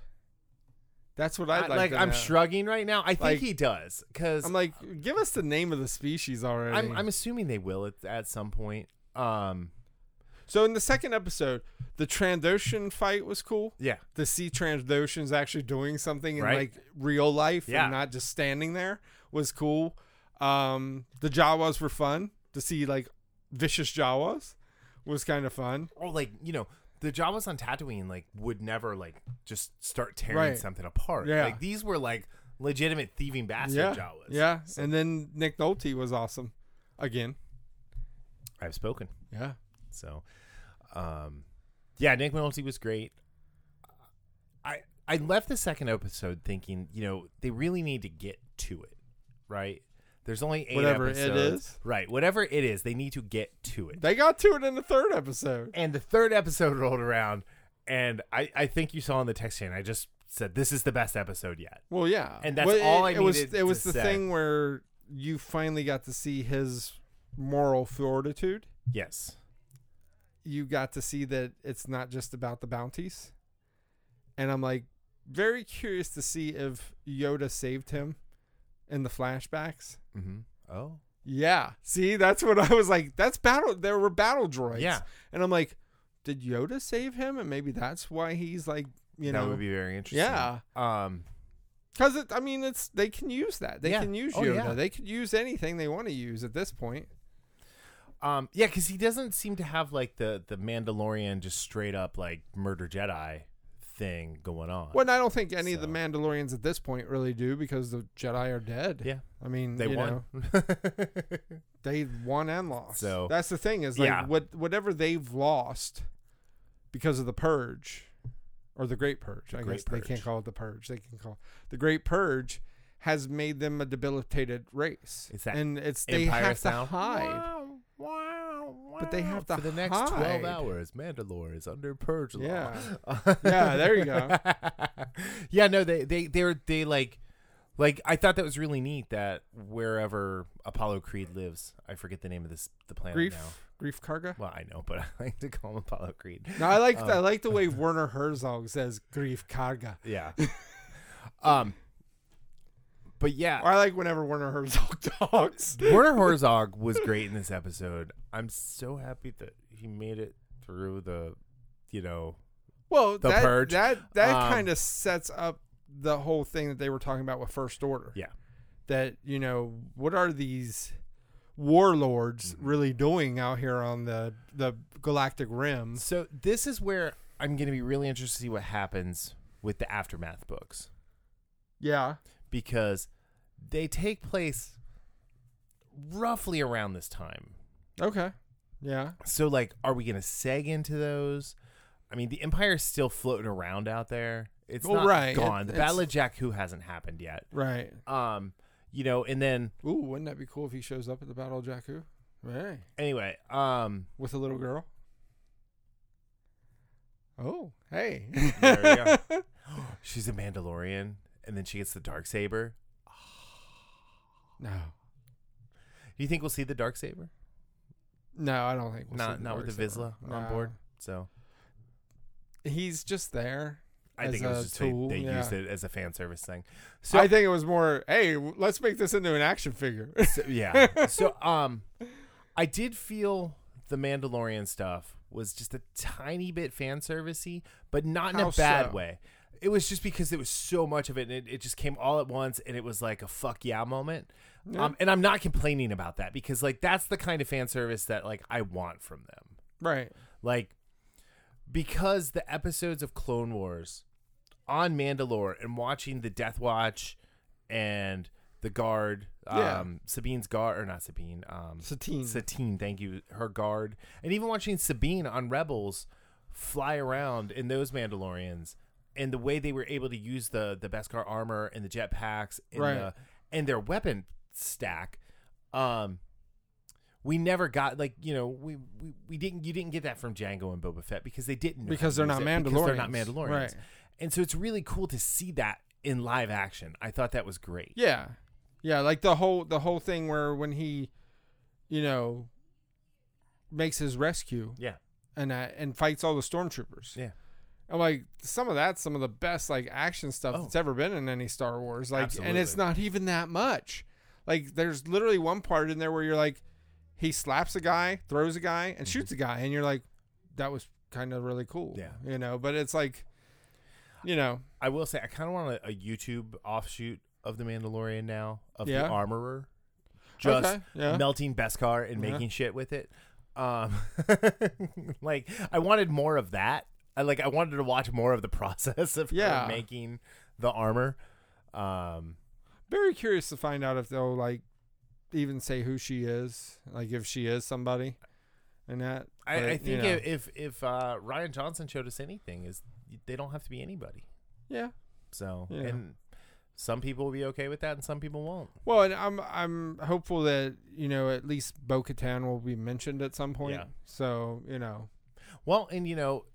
That's what I'd I- like, like to I'm know. shrugging right now. I think Like- he does because I'm like, give us the name of the species already. I'm, I'm assuming they will at, at some point. Um, so in the second episode, the Trandoshan fight was cool. yeah, To see Trandoshans actually doing something in Right. like real life Yeah. and not just standing there was cool. Um, the Jawas were fun. To see like vicious Jawas was kind of fun. or like you know the Jawas on Tatooine like would never like just start tearing Right. something apart. Yeah. Like these were like legitimate thieving bastard Yeah, Jawas. yeah. So- And then Nick Nolte was awesome, again. I've spoken. Yeah. So, um, yeah, Nick Nolte was great. I I left the second episode thinking, you know, they really need to get to it, right? There's only eight Whatever it episodes. is. Right. Whatever it is, they need to get to it. They got to it in the third episode. And the third episode rolled around, and I, I think you saw in the text chain, I just said, this is the best episode yet. Well, yeah, And that's Well, all it, I it was. needed It was to the say. thing where you finally got to see his moral fortitude. Yes. You got to see that it's not just about the bounties, and I'm like very curious to see if Yoda saved him in the flashbacks. Mm-hmm. Oh. Yeah, see, that's what I was like. That's battle. There were battle droids. Yeah. and I'm like, did Yoda save him? And maybe that's why he's like, you that know, would be very interesting. yeah. Um, Because I mean, it's they can use that. They Yeah. can use Oh, Yoda. yeah. They could use anything they want to use at this point. Um, yeah, because he doesn't seem to have like the the Mandalorian just straight up like murder Jedi thing going on. Well, and I don't think any of the So- Mandalorians at this point really do because the Jedi are dead. Yeah, I mean, they you won. know, they won and lost. So- that's the thing is like Yeah. what whatever they've lost because of the Purge or the Great Purge. I Great guess they Purge. can't call it the Purge. They can call the Great Purge has made them a debilitated race. It's that and it's they Empire have sound. to hide. Wow, wow, wow. But they have to for the next hide. twelve hours. Mandalore is under purge law. Yeah. Yeah, there you go. Yeah, no, they they they're they like like I thought that was really neat that wherever Apollo Creed lives, I forget the name of this the planet Grief, now. Grief Karga. Well, I know, but I like to call him Apollo Creed. No, I like Um, I like the way Werner Herzog says Grief Karga. Yeah. um. But yeah, Or I like whenever Werner Herzog talks. Werner Herzog was great in this episode. I'm so happy that he made it through the, you know, Well, The that, Purge. that that Um, kind of sets up the whole thing that they were talking about with First Order. yeah, That, you know, what are these warlords Mm-hmm. really doing out here on the the galactic rim. So this is where I'm going to be really interested to see what happens with the Aftermath books, Yeah. because they take place roughly around this time. Okay. Yeah. So, like, are we going to seg into those? I mean, the Empire's still floating around out there. It's Well, not right. gone. It- the it's- Battle of Jakku hasn't happened yet. Right. Um, you know, and then Ooh, wouldn't that be cool if he shows up at the Battle of Jakku? Right. anyway, um, With a little girl. Oh, hey. There we go. she's a Mandalorian, and then she gets the Darksaber. No. Do you think we'll see the Darksaber? No, I don't think we'll Not see not with the Darksaber. Vizsla on No. board. So He's just there. I As think it was a just they, tool, they yeah. used it as a fan service thing. So I think it was more, hey, w- let's make this into an action figure. So, yeah. So um I did feel the Mandalorian stuff was just a tiny bit fan servicey, but not in How a bad so? way. It was just because it was so much of it, and it, it just came all at once, and it was like a fuck yeah moment. Yeah. Um, and I'm not complaining about that, because like that's the kind of fan service that like I want from them. Right. Like, because the episodes of Clone Wars on Mandalore and watching the Death Watch and the guard, Yeah. um, Sabine's guard, or not Sabine, um, Satine. Satine, thank you, her guard, and even watching Sabine on Rebels fly around in those Mandalorians, and the way they were able to use the the Beskar armor and the jetpacks and Right. the, and their weapon stack, um, we never got like you know we, we we didn't you didn't get that from Jango and Boba Fett because they didn't know Because how to they're use not it, because they're not Mandalorians. Mandalorians, Right. and so it's really cool to see that in live action. I thought that was great. Yeah. Yeah, like the whole the whole thing where when he, you know, makes his rescue Yeah, and uh, and fights all the stormtroopers. yeah. I'm like, some of that's some of the best like action stuff Oh. that's ever been in any Star Wars. Like, and it's Absolutely. not even that much. Like, there's literally one part in there where you're like, he slaps a guy, throws a guy, and shoots a guy, and you're like, that was kind of really cool. Yeah. you know. But it's like, you know, I will say I kind of want a, a YouTube offshoot of the Mandalorian now, of Yeah. the armorer just okay, yeah, melting Beskar and Yeah. making shit with it. Um, like I wanted more of that. I like I wanted to watch more of the process of Yeah. her making the armor. Um, very curious to find out if they'll like even say who she is, like if she is somebody, and that. I, But, I you think know. if if uh, Ryan Johnson showed us anything, is they don't have to be anybody. yeah. So Yeah. and some people will be okay with that, and some people won't. Well, and I'm I'm hopeful that you know at least Bo-Katan will be mentioned at some point. Yeah. So you know, Well, and you know,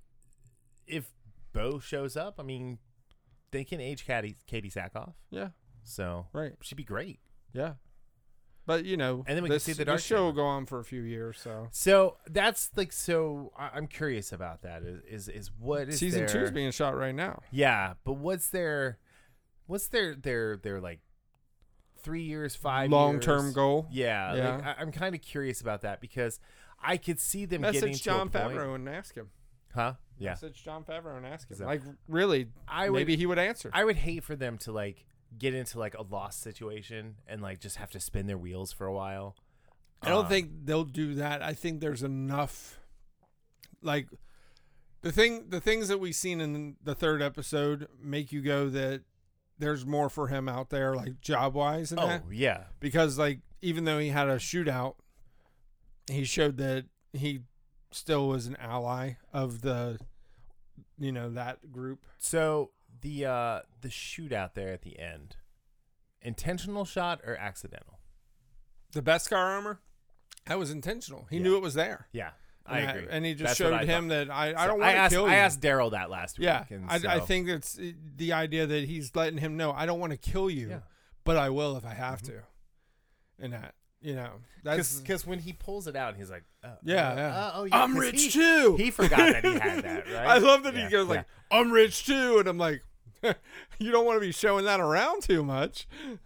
if Bo shows up, I mean, they can age Katie, Katie Sackhoff, yeah, so right, she'd be great. yeah. But you know, And then we can this, see the this show Darksaber. will go on for a few years. So So that's like, so I- I'm curious about that. Is is, is what is season their, two is being shot right now. yeah, but what's their, what's their their their like three years, five Long term years? goal. Yeah, Yeah. Like, I, I'm kind of curious about that because I could see them getting Message John to a point, Favreau and ask him. huh? Yeah, Message John Favreau and ask him. So- like really, I would maybe he would answer. I would hate for them to like get into like a lost situation and like just have to spin their wheels for a while. I don't Um, think they'll do that. I think there's enough. Like the thing, the things that we've seen in the third episode make you go that there's more for him out there, like job wise, and Oh that. yeah, Because like even though he had a shootout, he showed that he still was an ally of the, you know, that group. so the uh the shootout there at the end, intentional shot or accidental? The Beskar armor, that was intentional. He Yeah. knew it was there. Yeah, I and agree. and he just That's showed what I him thought. that I, I So don't I want to asked, kill you. I asked Daryl that last week. Yeah, and I, I so- think it's uh, the idea that he's letting him know I don't want to kill you, Yeah. Mm-hmm. but I will if I have to. And that, you know, that's because when he pulls it out, he's like, oh, Yeah, uh, yeah. uh, oh yeah, I'm 'cause rich he, too. He forgot that he had that, right? I love that Yeah, he goes yeah. like, I'm rich too, and I'm like, you don't want to be showing that around too much.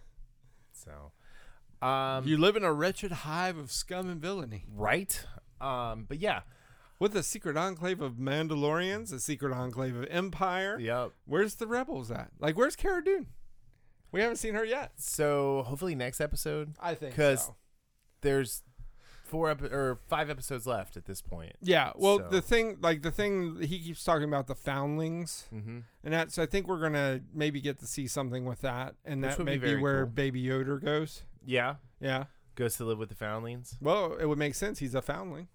So, um, You live in a wretched hive of scum and villainy right? Um, but yeah, with a secret enclave of Mandalorians, a secret enclave of Empire. yep. Where's the rebels at? Like, where's Cara Dune? We haven't seen her yet. So hopefully next episode, I think 'Cause so. there's four epi- or five episodes left at this point. Yeah. Well, So- the thing, like the thing, he keeps talking about the foundlings, Mm-hmm. and that's. I think we're gonna maybe get to see something with that, and Which that would be may be very where cool. Baby Yoda goes. Yeah, Yeah. goes to live with the foundlings. Well, it would make sense. He's a foundling.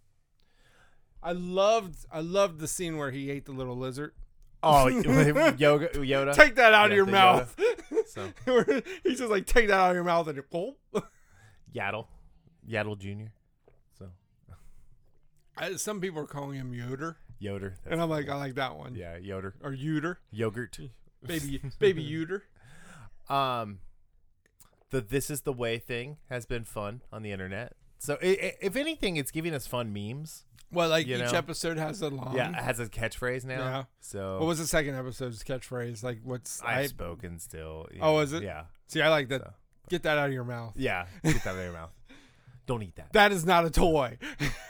I loved, I loved the scene where he ate the little lizard. Oh, Yoga, Yoda. Take that out Yeah, of your the mouth. So He's just like, take that out of your mouth, and you gulp. Yaddle, Yaddle Junior So I, some people are calling him Yoder, Yoder, that's and I'm like, cool. I like that one. yeah, Yoder, Or Yoder, yogurt. baby, baby Yoder. Um, the "This is the way" thing has been fun on the internet. So i i if anything, it's giving us fun memes. Well, like You each know? episode has a line. Yeah, it has a catchphrase now. Yeah. So What was the second episode's catchphrase? Like, what's I've I spoken still. you Oh, know, is it? Yeah. see? I like that. So. Get that out of your mouth. Yeah. Get that out of your mouth. Don't eat that. That is not a toy.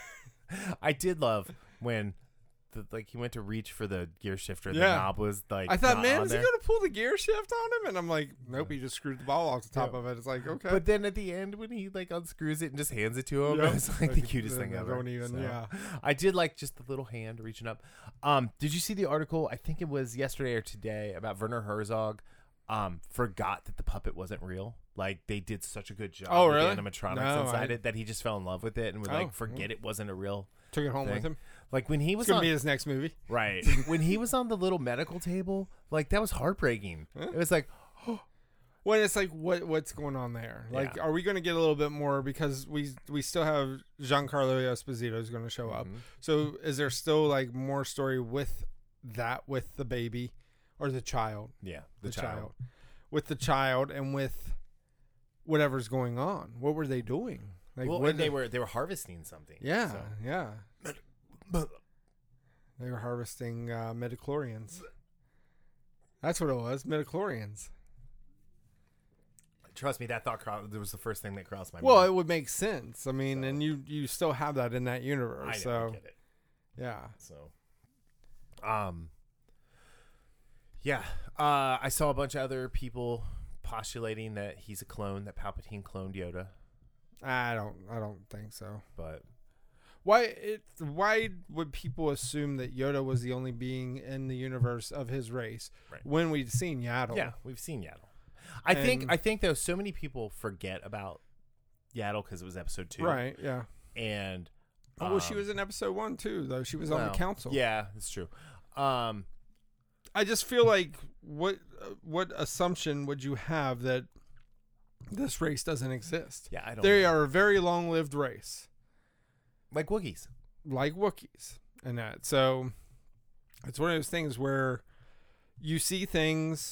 I did love when, the, like, he went to reach for the gear shifter. The Yeah. knob was like. I thought, not man, on is he there. going to pull the gear shift on him? And I'm like, nope, he just screwed the ball off the top Yeah. of it. It's like, okay. But then at the end, when he like unscrews it and just hands it to him, Yeah. it's like the cutest thing I ever. don't even, So, yeah. I did like just the little hand reaching up. Um, did you see the article? I think it was yesterday or today about Werner Herzog. Um, forgot that the puppet wasn't real. Like they did such a good job Oh, with really? the animatronics No, inside I- it that he just fell in love with it and would Oh, like forget it wasn't a real Took it home thing. with him. Like when he It's was going to on be his next movie. right when he was on the little medical table, like that was heartbreaking. Huh? It was like Well, it's like, what what's going on there? Like, Yeah. are we going to get a little bit more because we we still have Giancarlo Esposito is going to show up. mhm. So, is there still like more story with that with the baby or the child? yeah, The, child. with the child and with whatever's going on. What were they doing? Like, well, what and they did- were they were harvesting something. Yeah, so. yeah. They were harvesting uh, midichlorians. That's what it was, midichlorians. Trust me, that thought cro- that was the first thing that crossed my Well, mind. it would make sense. I mean, So- and you you still have that in that universe. I know, I so get it. yeah. So, um, yeah, uh, I saw a bunch of other people postulating that he's a clone, that Palpatine cloned Yoda, I don't I don't think so. but Why it why would people assume that Yoda was the only being in the universe of his race Right. when we'd seen Yaddle? yeah, we've seen Yaddle. I think And- I think though so many people forget about Yaddle because it was episode two, Right, yeah. And Oh, well, she um, was in episode one too, though. She was on well, the council. Yeah, that's true. Um, I just feel like what uh, what assumption would you have that this race doesn't exist? yeah, I don't. They know. are a very long-lived race, like Wookiees. like Wookiees, and that. So it's one of those things where you see things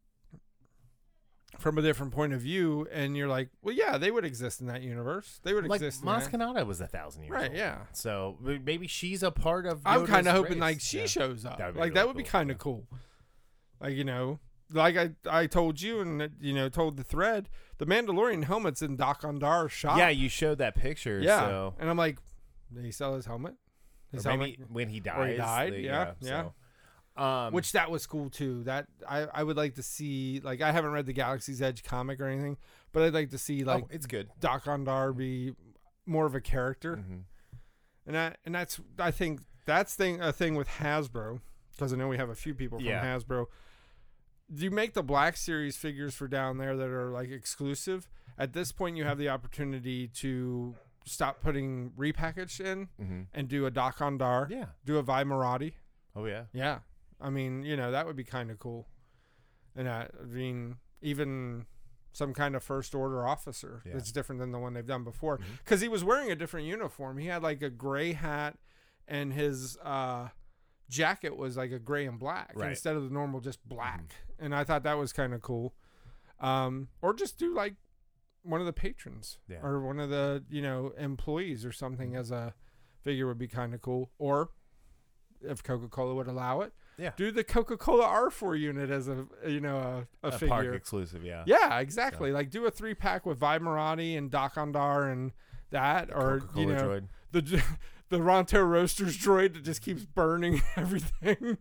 from a different point of view, and you're like, well, yeah, they would exist in that universe. They would Like exist. in Maz that. Kanata was a thousand years Right? old. Yeah. So m- maybe she's a part of. I'm Yoda's kind of hoping race. like she Yeah. shows up. That'd be Like really that would be cool, kind of yeah. cool. Like, you know, like I I told you and that, you know told the thread, the Mandalorian helmet's in Doc Ondar's shop. Yeah, you showed that picture. yeah. So. And I'm like, did he sell his helmet? His Or maybe helmet? when he dies. Or he died, they- yeah, yeah. so. Um, Which that was cool too. That I I would like to see. Like I haven't read the Galaxy's Edge comic or anything, but I'd like to see like oh, it's good. Doc Ondar be more of a character. Mhm. And that and that's I think that's thing a thing with Hasbro, because I know we have a few people from Yeah. Hasbro. Do you make the Black Series figures for down there that are like exclusive? At this point, you have the opportunity to stop putting repackaged in Mhm. and do a Doc Ondar, Yeah. do a Vi Marati. Oh yeah. Yeah, I mean, you know, that would be kind of cool. And I, I mean, even some kind of first order officer Yeah. that's different than the one they've done before, Mhm. because he was wearing a different uniform. He had like a gray hat, and his uh, jacket was like a gray and black Right. instead of the normal just black. And I thought that was kind of cool. Um, or just do like one of the patrons Yeah. or one of the you know employees or something as a figure would be kind of cool. Or if Coca-Cola would allow it, Yeah. do the Coca-Cola R four unit as a you know a, a, A figure. park exclusive. Yeah. Yeah, exactly. Like do a three pack with Vi Marati and Doc Ondar and that, or Coca-Cola you know droid. the the Ronto Roasters droid that just keeps burning everything.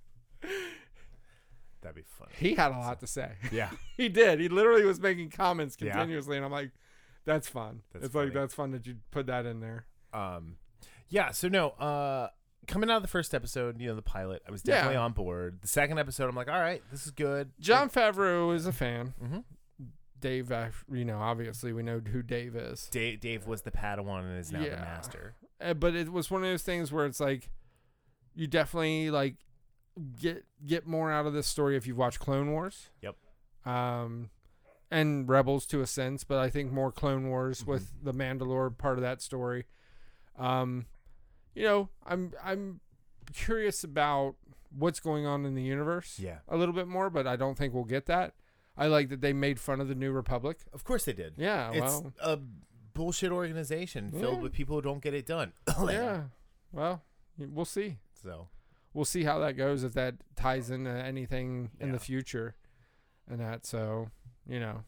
That'd be fun. He had a lot to say. Yeah. He did. He literally was making comments Yeah. continuously, and I'm like, That's fun. That's it's funny. like that's fun that you put that in there. Um, yeah. So no. Uh, coming out of the first episode, you know, the pilot, I was definitely Yeah. on board. The second episode, I'm like, all right, this is good. John Favreau is a fan. Mm-hmm. Dave, uh, you know, obviously we know who Dave is. Dave, Dave was the Padawan and is now Yeah. the master. Uh, but it was one of those things where it's like, you definitely like get get more out of this story if you've watched Clone Wars. Yep. Um, and Rebels to a sense, but I think more Clone Wars Mm-hmm. with the Mandalore part of that story. Um, you know, I'm I'm curious about what's going on in the universe. Yeah. A little bit more, but I don't think we'll get that. I like that they made fun of the New Republic. Of course they did. Yeah, It's well, a bullshit organization filled Yeah. with people who don't get it done. yeah. Well, we'll see. So We'll see how that goes, if that ties into anything in Yeah. the future and that. So, you know,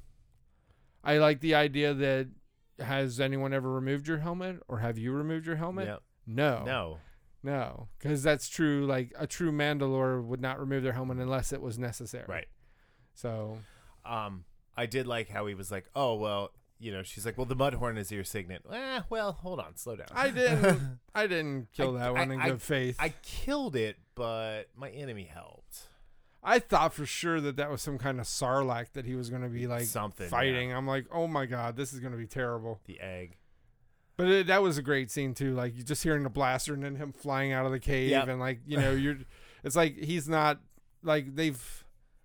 I like the idea that, has anyone ever removed your helmet, or have you removed your helmet? Yep. No, no. no, because that's true. Like a true Mandalore would not remove their helmet unless it was necessary. Right. So, Um, I did like how he was like, oh well, you know, she's like, well, the Mudhorn is your signet. Eh, well, hold on, slow down. I didn't, I didn't kill I- that one I- in I- good faith. I killed it, but my enemy helped. I thought for sure that that was some kind of Sarlacc that he was going to be like Something, fighting. I'm like, oh my god, this is going to be terrible. The egg. But it, that was a great scene too. Like you just hearing the blaster and then him flying out of the cave, Yep. and like you know, you're. It's like he's not like they've.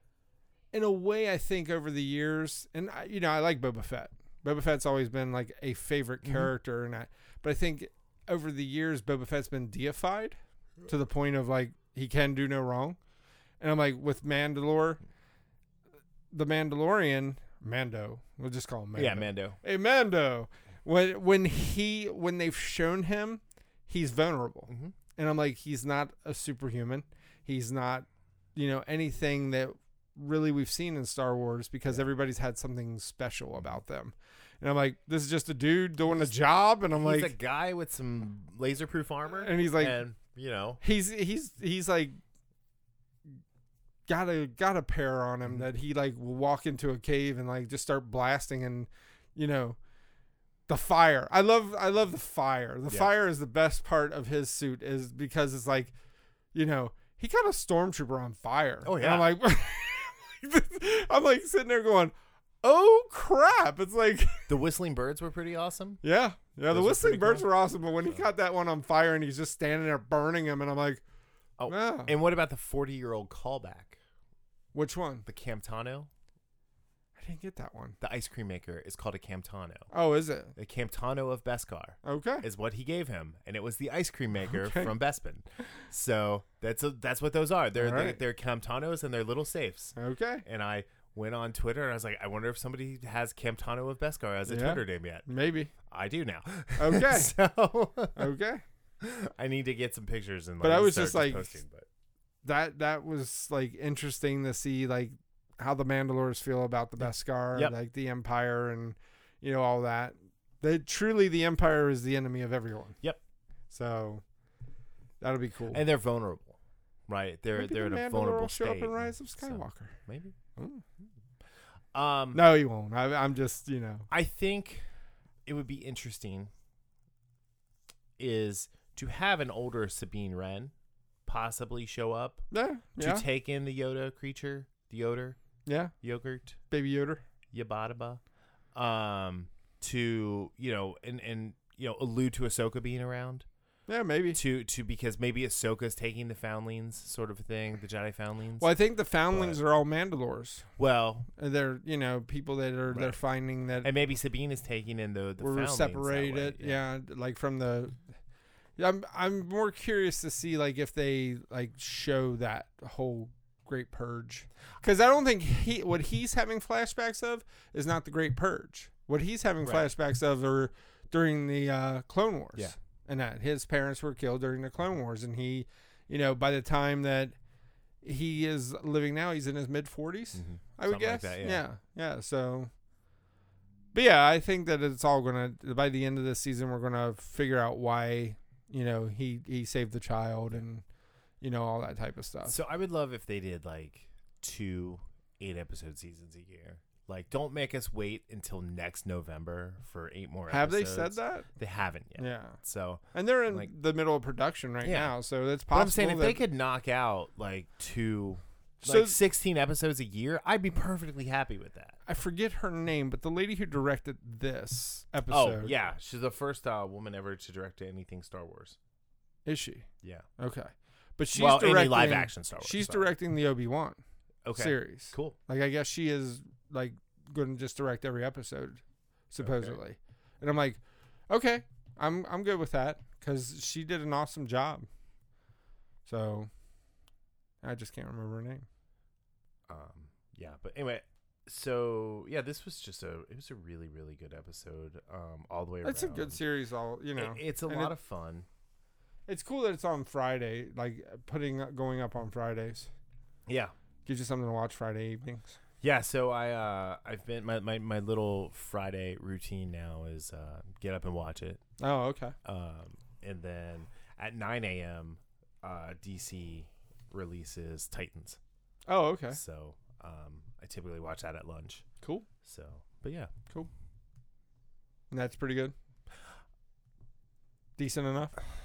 In a way, I think over the years, and I, you know, I like Boba Fett. Boba Fett's always been like a favorite Mhm. character, and I. But I think over the years, Boba Fett's been deified to the point of like he can do no wrong. And I'm like, with Mandalore, the Mandalorian, Mando, we'll just call him Mando. Yeah, Mando. Hey, Mando. When when he when they've shown him, he's vulnerable, Mm-hmm. and I'm like, he's not a superhuman. He's not, you know, anything that really we've seen in Star Wars, because everybody's had something special about them. And I'm like, this is just a dude doing a job, and I'm He's like, a guy with some laser-proof armor, and he's like, and you know, he's he's he's like got a got a pair on him Mhm. that he like will walk into a cave and like just start blasting, and you know, the fire. I love I love the fire. The Yeah. fire is the best part of his suit, is because it's like, you know, he got a stormtrooper on fire. Oh, And yeah. I'm like I'm like sitting there going, oh crap. It's like the whistling birds were pretty awesome. yeah. Yeah, the Those were whistling pretty birds cool. were awesome, but when he caught that one on fire and he's just standing there burning him, and I'm like, Oh, yeah. And what about the forty-year-old callback? Which one? The Camptano? I didn't get that one. The ice cream maker is called a Camptano. Oh, is it? The Camptano of Beskar Okay. is what he gave him, and it was the ice cream maker Okay. from Bespin. So that's a, that's what those are. They're All right. they're, they're Camptanos and they're little safes. Okay. And I went on Twitter and I was like, I wonder if somebody has Camptano of Beskar as a Yeah. Twitter name yet. Maybe. I do now. Okay. so Okay. I need to get some pictures and. Like, But I was start just like- posting, but That that was like interesting to see like how the Mandalores feel about the Beskar, Yep. like the Empire, and you know all that. That truly the Empire is the enemy of everyone. Yep. So that'll be cool. and they're vulnerable, right? They're Maybe they're the in a Mandalore vulnerable will show state. up in Rise of so Skywalker. maybe. Mm. Um, No, he won't. I, I'm just you know. I think it would be interesting is to have an older Sabine Wren possibly show up Yeah. to Yeah. take in the Yoda creature, the Yoder, yeah. yogurt, Baby Yoda. Yabadaba, um, to you know, and and you know, allude to Ahsoka being around, Yeah, maybe. to to because maybe Ahsoka's taking the Foundlings, sort of a thing, the Jedi Foundlings. Well, I think the Foundlings are all Mandalores. Well, Uh, They're you know people that are they're Right. finding that and maybe Sabine is taking in the the we're Foundlings that separated. way, Yeah. like from the. Yeah, I'm I'm more curious to see like if they like show that whole Great Purge, because I don't think he what he's having flashbacks of is not the Great Purge. What he's having Right. flashbacks of are during the uh, Clone Wars. Yeah. And that his parents were killed during the Clone Wars, and he, you know, by the time that he is living now, he's in his mid forties. Mhm. I would Something like guess. that, yeah. yeah. Yeah. So, but yeah, I think that it's all gonna by the end of this season, we're gonna figure out why you know he he saved the child and you know all that type of stuff. So I would love if they did like two eight episode seasons a year. Like, don't make us wait until next November for eight more Have episodes. they said that? They haven't yet. Yeah. So, And they're in like, the middle of production right Yeah. now, so it's but possible. I'm saying if that, they could knock out like two, So- like sixteen episodes a year, I'd be perfectly happy with that. I forget her name, but the lady who directed this Oh, episode. yeah. She's the first uh, woman ever to direct anything Star Wars. Is she? Yeah. Okay. But she's well, directing any live action Star Wars. She's sorry. directing the Obi-Wan okay. series. Cool. Like, I guess she is like going to just direct every episode, supposedly. And I'm like, okay, I'm I'm good with that because she did an awesome job. So, I just can't remember her name. Um, yeah, but anyway, so yeah, this was just a it was a really really good episode. Um, all the way around. It's a good series. All you know, It- it's a And lot it- of fun. it's cool that it's on Friday, like putting going up on Fridays. Yeah. Gives you something to watch Friday evenings. Yeah, so I uh I've been my, my, my little Friday routine now is uh get up and watch it. Oh, okay. Um and then at nine a.m. uh D C releases Titans. Oh, okay. So um I typically watch that at lunch. Cool. So, but yeah. And that's pretty good. Decent enough.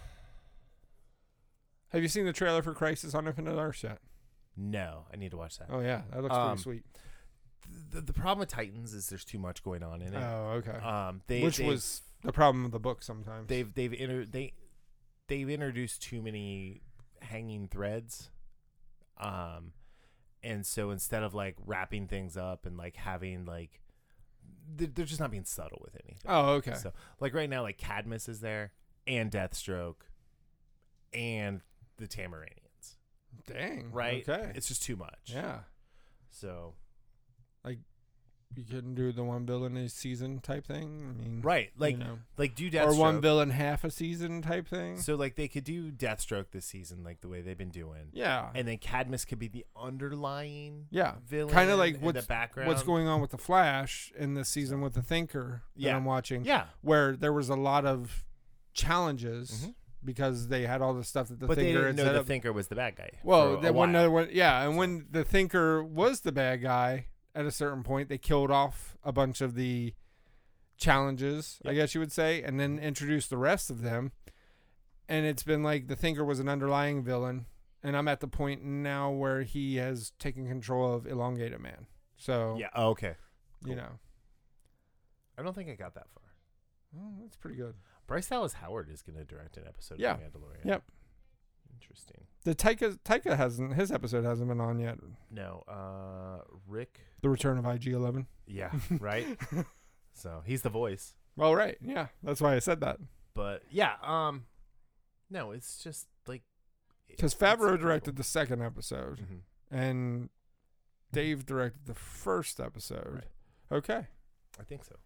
Have you seen the trailer for Crisis on Infinite Earths yet? No, I need to watch that. Oh yeah, that looks Um, pretty sweet. The, the problem with Titans is there's too much going on in it. Oh, okay. Um they Which they've- was the problem with the book sometimes. they've they've inter- they they've introduced too many hanging threads, um, and so instead of like wrapping things up and like having like they're, they're just not being subtle with anything. Oh, okay. So like right now, like Cadmus is there and Deathstroke, and the Tamaranians. Dang. Right? Okay. It's just too much. Yeah. So You couldn't do the one bill in a season type thing. I mean, right, like you know. like do or Deathstroke. one bill in half a season type thing. So like they could do Deathstroke this season, like the way they've been doing. Yeah. And then Cadmus could be the underlying Yeah. villain, Kind of like in what's the background. what's going on with the Flash in this season with the Thinker that Yeah. I'm watching, Yeah, where there was a lot of challenges Mhm. because they had all the stuff that the but they Thinker didn't had know set the up. Thinker was the bad guy. Well, for that a one while. other one, yeah, and when the Thinker was the bad guy, at a certain point, they killed off a bunch of the challenges, I Yep. guess you would say, and then introduced the rest of them. And it's been like the Thinker was an underlying villain, and I'm at the point now where he has taken control of Elongated Man. So, Yeah. Oh, okay. you cool. know, I don't think I got that far. well, that's pretty good. Bryce Dallas Howard is going to direct an episode Yeah. of Mandalorian. Yep. Interesting. The Taika Taika hasn't his episode hasn't been on yet. No, uh, Rick. The Return of I G eleven. Yeah. Right. So he's the voice, Well, right, yeah, that's why I said that. but yeah. Um, no, it's just like Because Favreau directed the second episode, hmm and Dave directed the first episode. Right. Okay, I think so.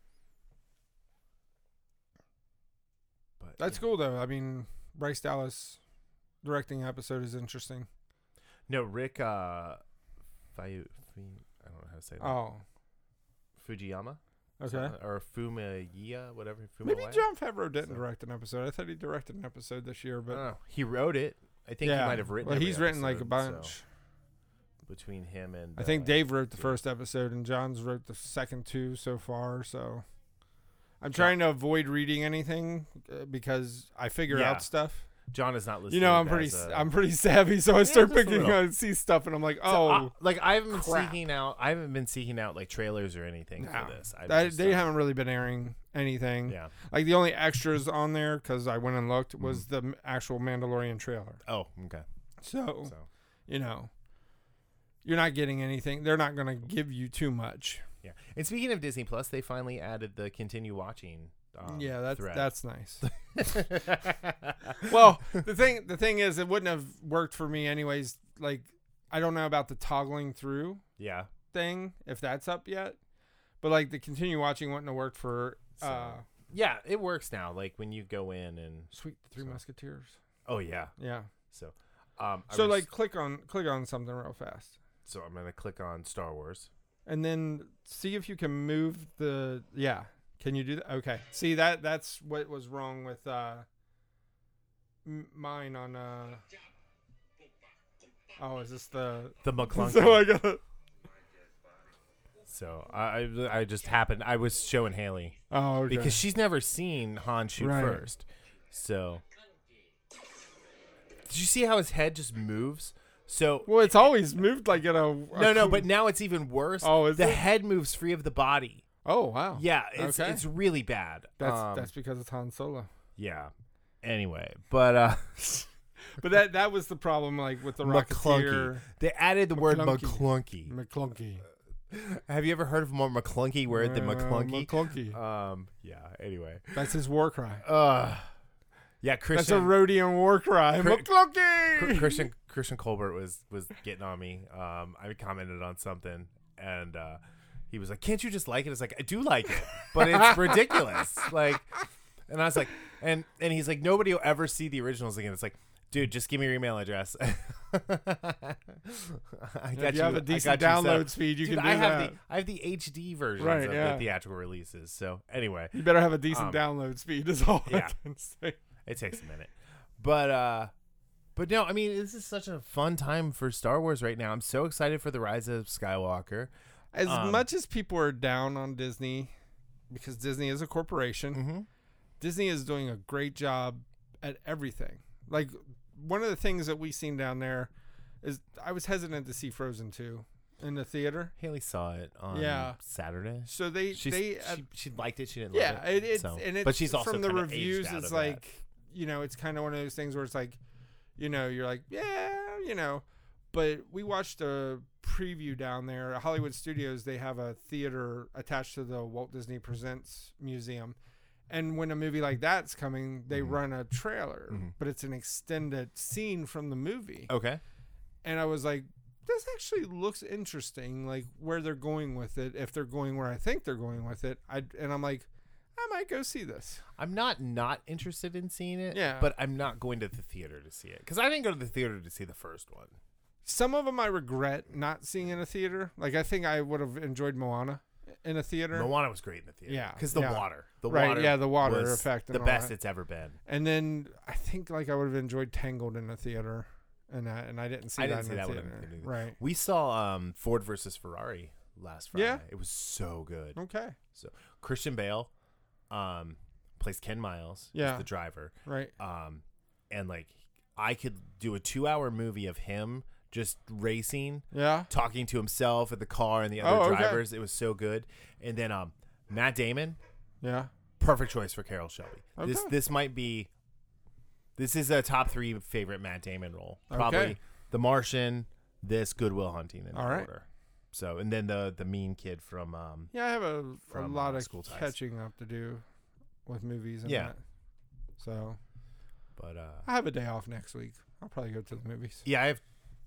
But that's yeah. cool though. I mean, Bryce Dallas directing an episode is interesting. No, Rick. Uh, Fayu, Fi- I don't know how to say that. Oh, Fujiyama. okay. Something- Or Fumiya, whatever. Maybe Fumiya. John Favreau didn't So- direct an episode. I thought he directed an episode this year, I but don't know. He wrote it. I think yeah, he might have written. Well, every he's written like a episode, so bunch. between him and. I think uh, Dave wrote the Dave. first episode, and John's wrote the second two so far. So I'm John- trying to avoid reading anything uh, because I figure Yeah. out stuff. John is not listening. You know, I'm pretty, s- I'm pretty savvy, so I start just a picking, little. I see stuff, and I'm like, So, oh, uh, like I haven't been crap. seeking out. I haven't been seeking out like trailers or anything No. for this. I've That- just, they uh, haven't really been airing anything. Yeah. Like the only extras on there, because I went and looked, was the m- actual Mandalorian trailer. Oh, okay. So, So you know, you're not getting anything. They're not going to give you too much. yeah. And speaking of Disney Plus, they finally added the continue watching. Um, yeah, that's thread. that's nice. Well, the thing the thing is, it wouldn't have worked for me anyways. Like, I don't know about the toggling through yeah. thing if that's up yet, but like the continue watching wouldn't have worked for. So, Uh, yeah, it works now. Like when you go in and Sweet Three So- Musketeers. oh yeah. Yeah. So um. I So was- like click on click on something real fast, so I'm gonna click on Star Wars. and then see if you can move the yeah. Can you do that? Okay. See that that's what was wrong with uh m- mine on uh. Oh, is this the? The McClunky. So I gotta. So I I I just happened. I was showing Haley Oh, okay. because she's never seen Han shoot Right. first. So did you see how his head just moves? So well, it's always moved like in a, a no, no, cool- but now it's even worse. Oh, is the it? head moves free of the body. Oh, wow. Yeah, it's Okay. it's really bad. That's Um, that's because it's Han Solo. yeah. Anyway, but uh, But that that was the problem, like with the Rocketeer. McClunky. They added the word McClunky. McClunky. McClunky. Have you ever heard of a more McClunky word than Uh, McClunky? McClunky. Um. Yeah. Anyway. That's his war cry. Uh. Yeah. That's a Christian. Rhodian war cry. Cri- McClunky. Cr- Christian Christian Colbert was was getting on me. Um. I commented on something, and uh, he was like, "Can't you just like it?" It's like, I do like it, but it's ridiculous. Like, and I was like, and and he's like, nobody will ever see the originals again. It's like, dude, just give me your email address. I got If you have a I decent got you set download up. speed, you Dude, can do I have that. the I have the H D versions Right, of yeah. the theatrical releases. So anyway, You better have a decent Um, download speed is all yeah. I can say. it takes a minute, but uh, but no, I mean, this is such a fun time for Star Wars right now. I'm so excited for the Rise of Skywalker. As Um, much as people are down on Disney, because Disney is a corporation, Mm-hmm. Disney is doing a great job at everything. Like, one of the things that we seen down there is I was hesitant to see Frozen two in the theater. Haley saw it on Yeah. Saturday. So they She's, they uh, she she liked it. She didn't yeah, love it. it, it's so. and it's but she's also from the kinda reviews. aged out It's of like that. you know, it's kind of one of those things where it's like, you know, you're like, yeah, you know, but we watched a preview down there at Hollywood Studios. They have a theater attached to the Walt Disney Presents Museum. And when a movie like that's coming, they Mhm. run a trailer, Mhm. but it's an extended scene from the movie. Okay. And I was like, this actually looks interesting, like where they're going with it. If they're going where I think they're going with it, I and I'm like, I might go see this. I'm not not interested in seeing it. Yeah. But I'm not going to the theater to see it because I didn't go to the theater to see the first one. Some of them I regret not seeing in a theater. Like I think I would have enjoyed Moana in a theater. Moana was great in the theater. Yeah, Because the yeah. water. The Right, water. yeah, the water was effect and The all best that. it's ever been. And then I think like I would have enjoyed Tangled in the theater, and that, and I didn't see I that didn't see in the that one in theater. the theater. Right. We saw um, Ford versus Ferrari last Friday. Yeah? It was so good. Okay. Christian Bale um, plays Ken Miles. Yeah. He's the driver. Right. Um, and like I could do a two-hour movie of him just racing, Yeah. talking to himself in the car and the other Oh, okay. drivers. It was so good. And then um, Matt Damon, Yeah. perfect choice for Carol Shelby. This Okay. this might be this is a top three favorite Matt Damon role. Probably Okay. The Martian, this, Good Will Hunting in All that right. order. So and then the the mean kid from um Yeah, I have a, a From, lot uh, of School Ties. catching up to do with movies and Yeah. that. So but uh I have a day off next week. I'll probably go to the movies. yeah, I have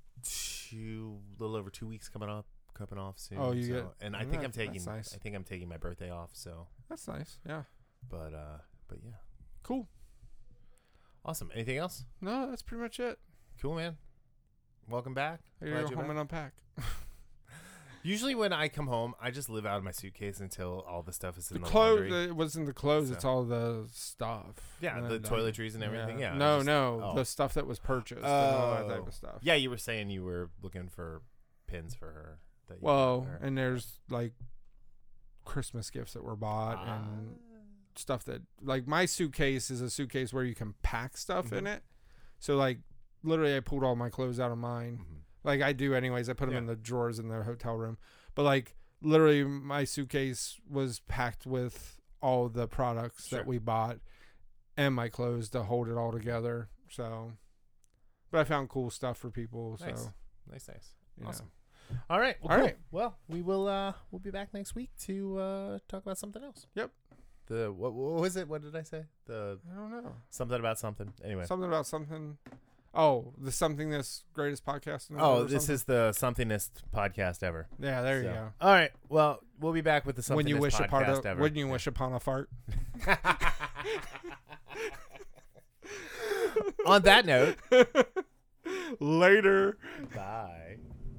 two little over two weeks coming up coming off soon. Oh, you so- get- and I yeah, think I'm that's taking nice. I think I'm taking my birthday off, so That's nice. Yeah. but uh but yeah. Cool. Awesome. Anything else? No, that's pretty much it. Cool, man. Welcome back. I Glad gotta go you're home back. and unpack. Usually when I come home, I just live out of my suitcase until all the stuff is The in the, clothes, laundry. it wasn't the clothes, it's So- all the stuff. Yeah, And the then, toiletries and everything. Yeah. I no, just- no, oh. the stuff that was purchased and all that type Oh. of stuff. Yeah, you were saying you were looking for pins for her. That you Well, got her. and there's like Christmas gifts that were bought Ah. and stuff that like my suitcase is a suitcase where you can pack stuff in Mhm. it. So like literally I pulled all my clothes out of mine. Mhm. Like I do anyways. I put them Yeah. in the drawers in the hotel room. But like literally my suitcase was packed with all the products Sure. that we bought and my clothes to hold it all together. So but I found cool stuff for people. Nice. So Nice, nice. you know. Awesome. All right. Well, All cool. right. Well, we will. Uh, we'll be back next week to uh, talk about something else. Yep. The what, what was it? What did I say? The I don't know. something about something. Anyway. Something about something. Oh, the something this greatest podcast. In the Oh, world or this something? is the somethingest podcast ever. Yeah, there you So- go. All right. Well, we'll be back with the somethingest When you wish podcast upon a, ever. when you wish upon a fart. On that note, Later. bye.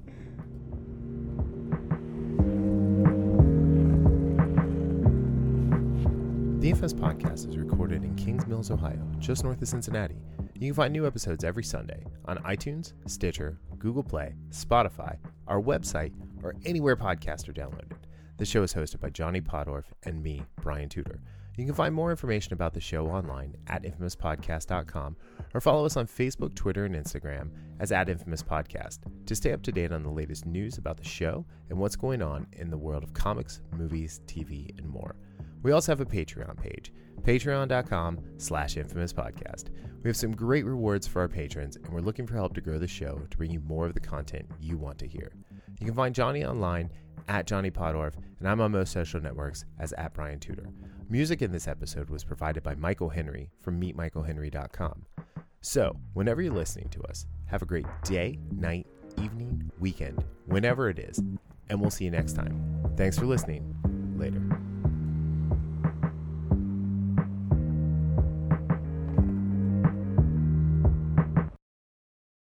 The Infamous Podcast is recorded in Kings Mills, Ohio, just north of Cincinnati. You can find new episodes every Sunday on iTunes, Stitcher, Google Play, Spotify, our website, or anywhere podcasts are downloaded. The show is hosted by Johnny Podorf and me, Brian Tudor. You can find more information about the show online at infamous podcast dot com or follow us on Facebook, Twitter, and Instagram as at Infamous Podcast to stay up to date on the latest news about the show and what's going on in the world of comics, movies, T V, and more. We also have a Patreon page, patreon dot com slash infamous podcast. We have some great rewards for our patrons, and we're looking for help to grow the show to bring you more of the content you want to hear. You can find Johnny online at Johnny Podorf, and I'm on most social networks as at Brian Tudor. Music in this episode was provided by Michael Henry from meet michael henry dot com. So, whenever you're listening to us, have a great day, night, evening, weekend, whenever it is, and we'll see you next time. Thanks for listening. Later.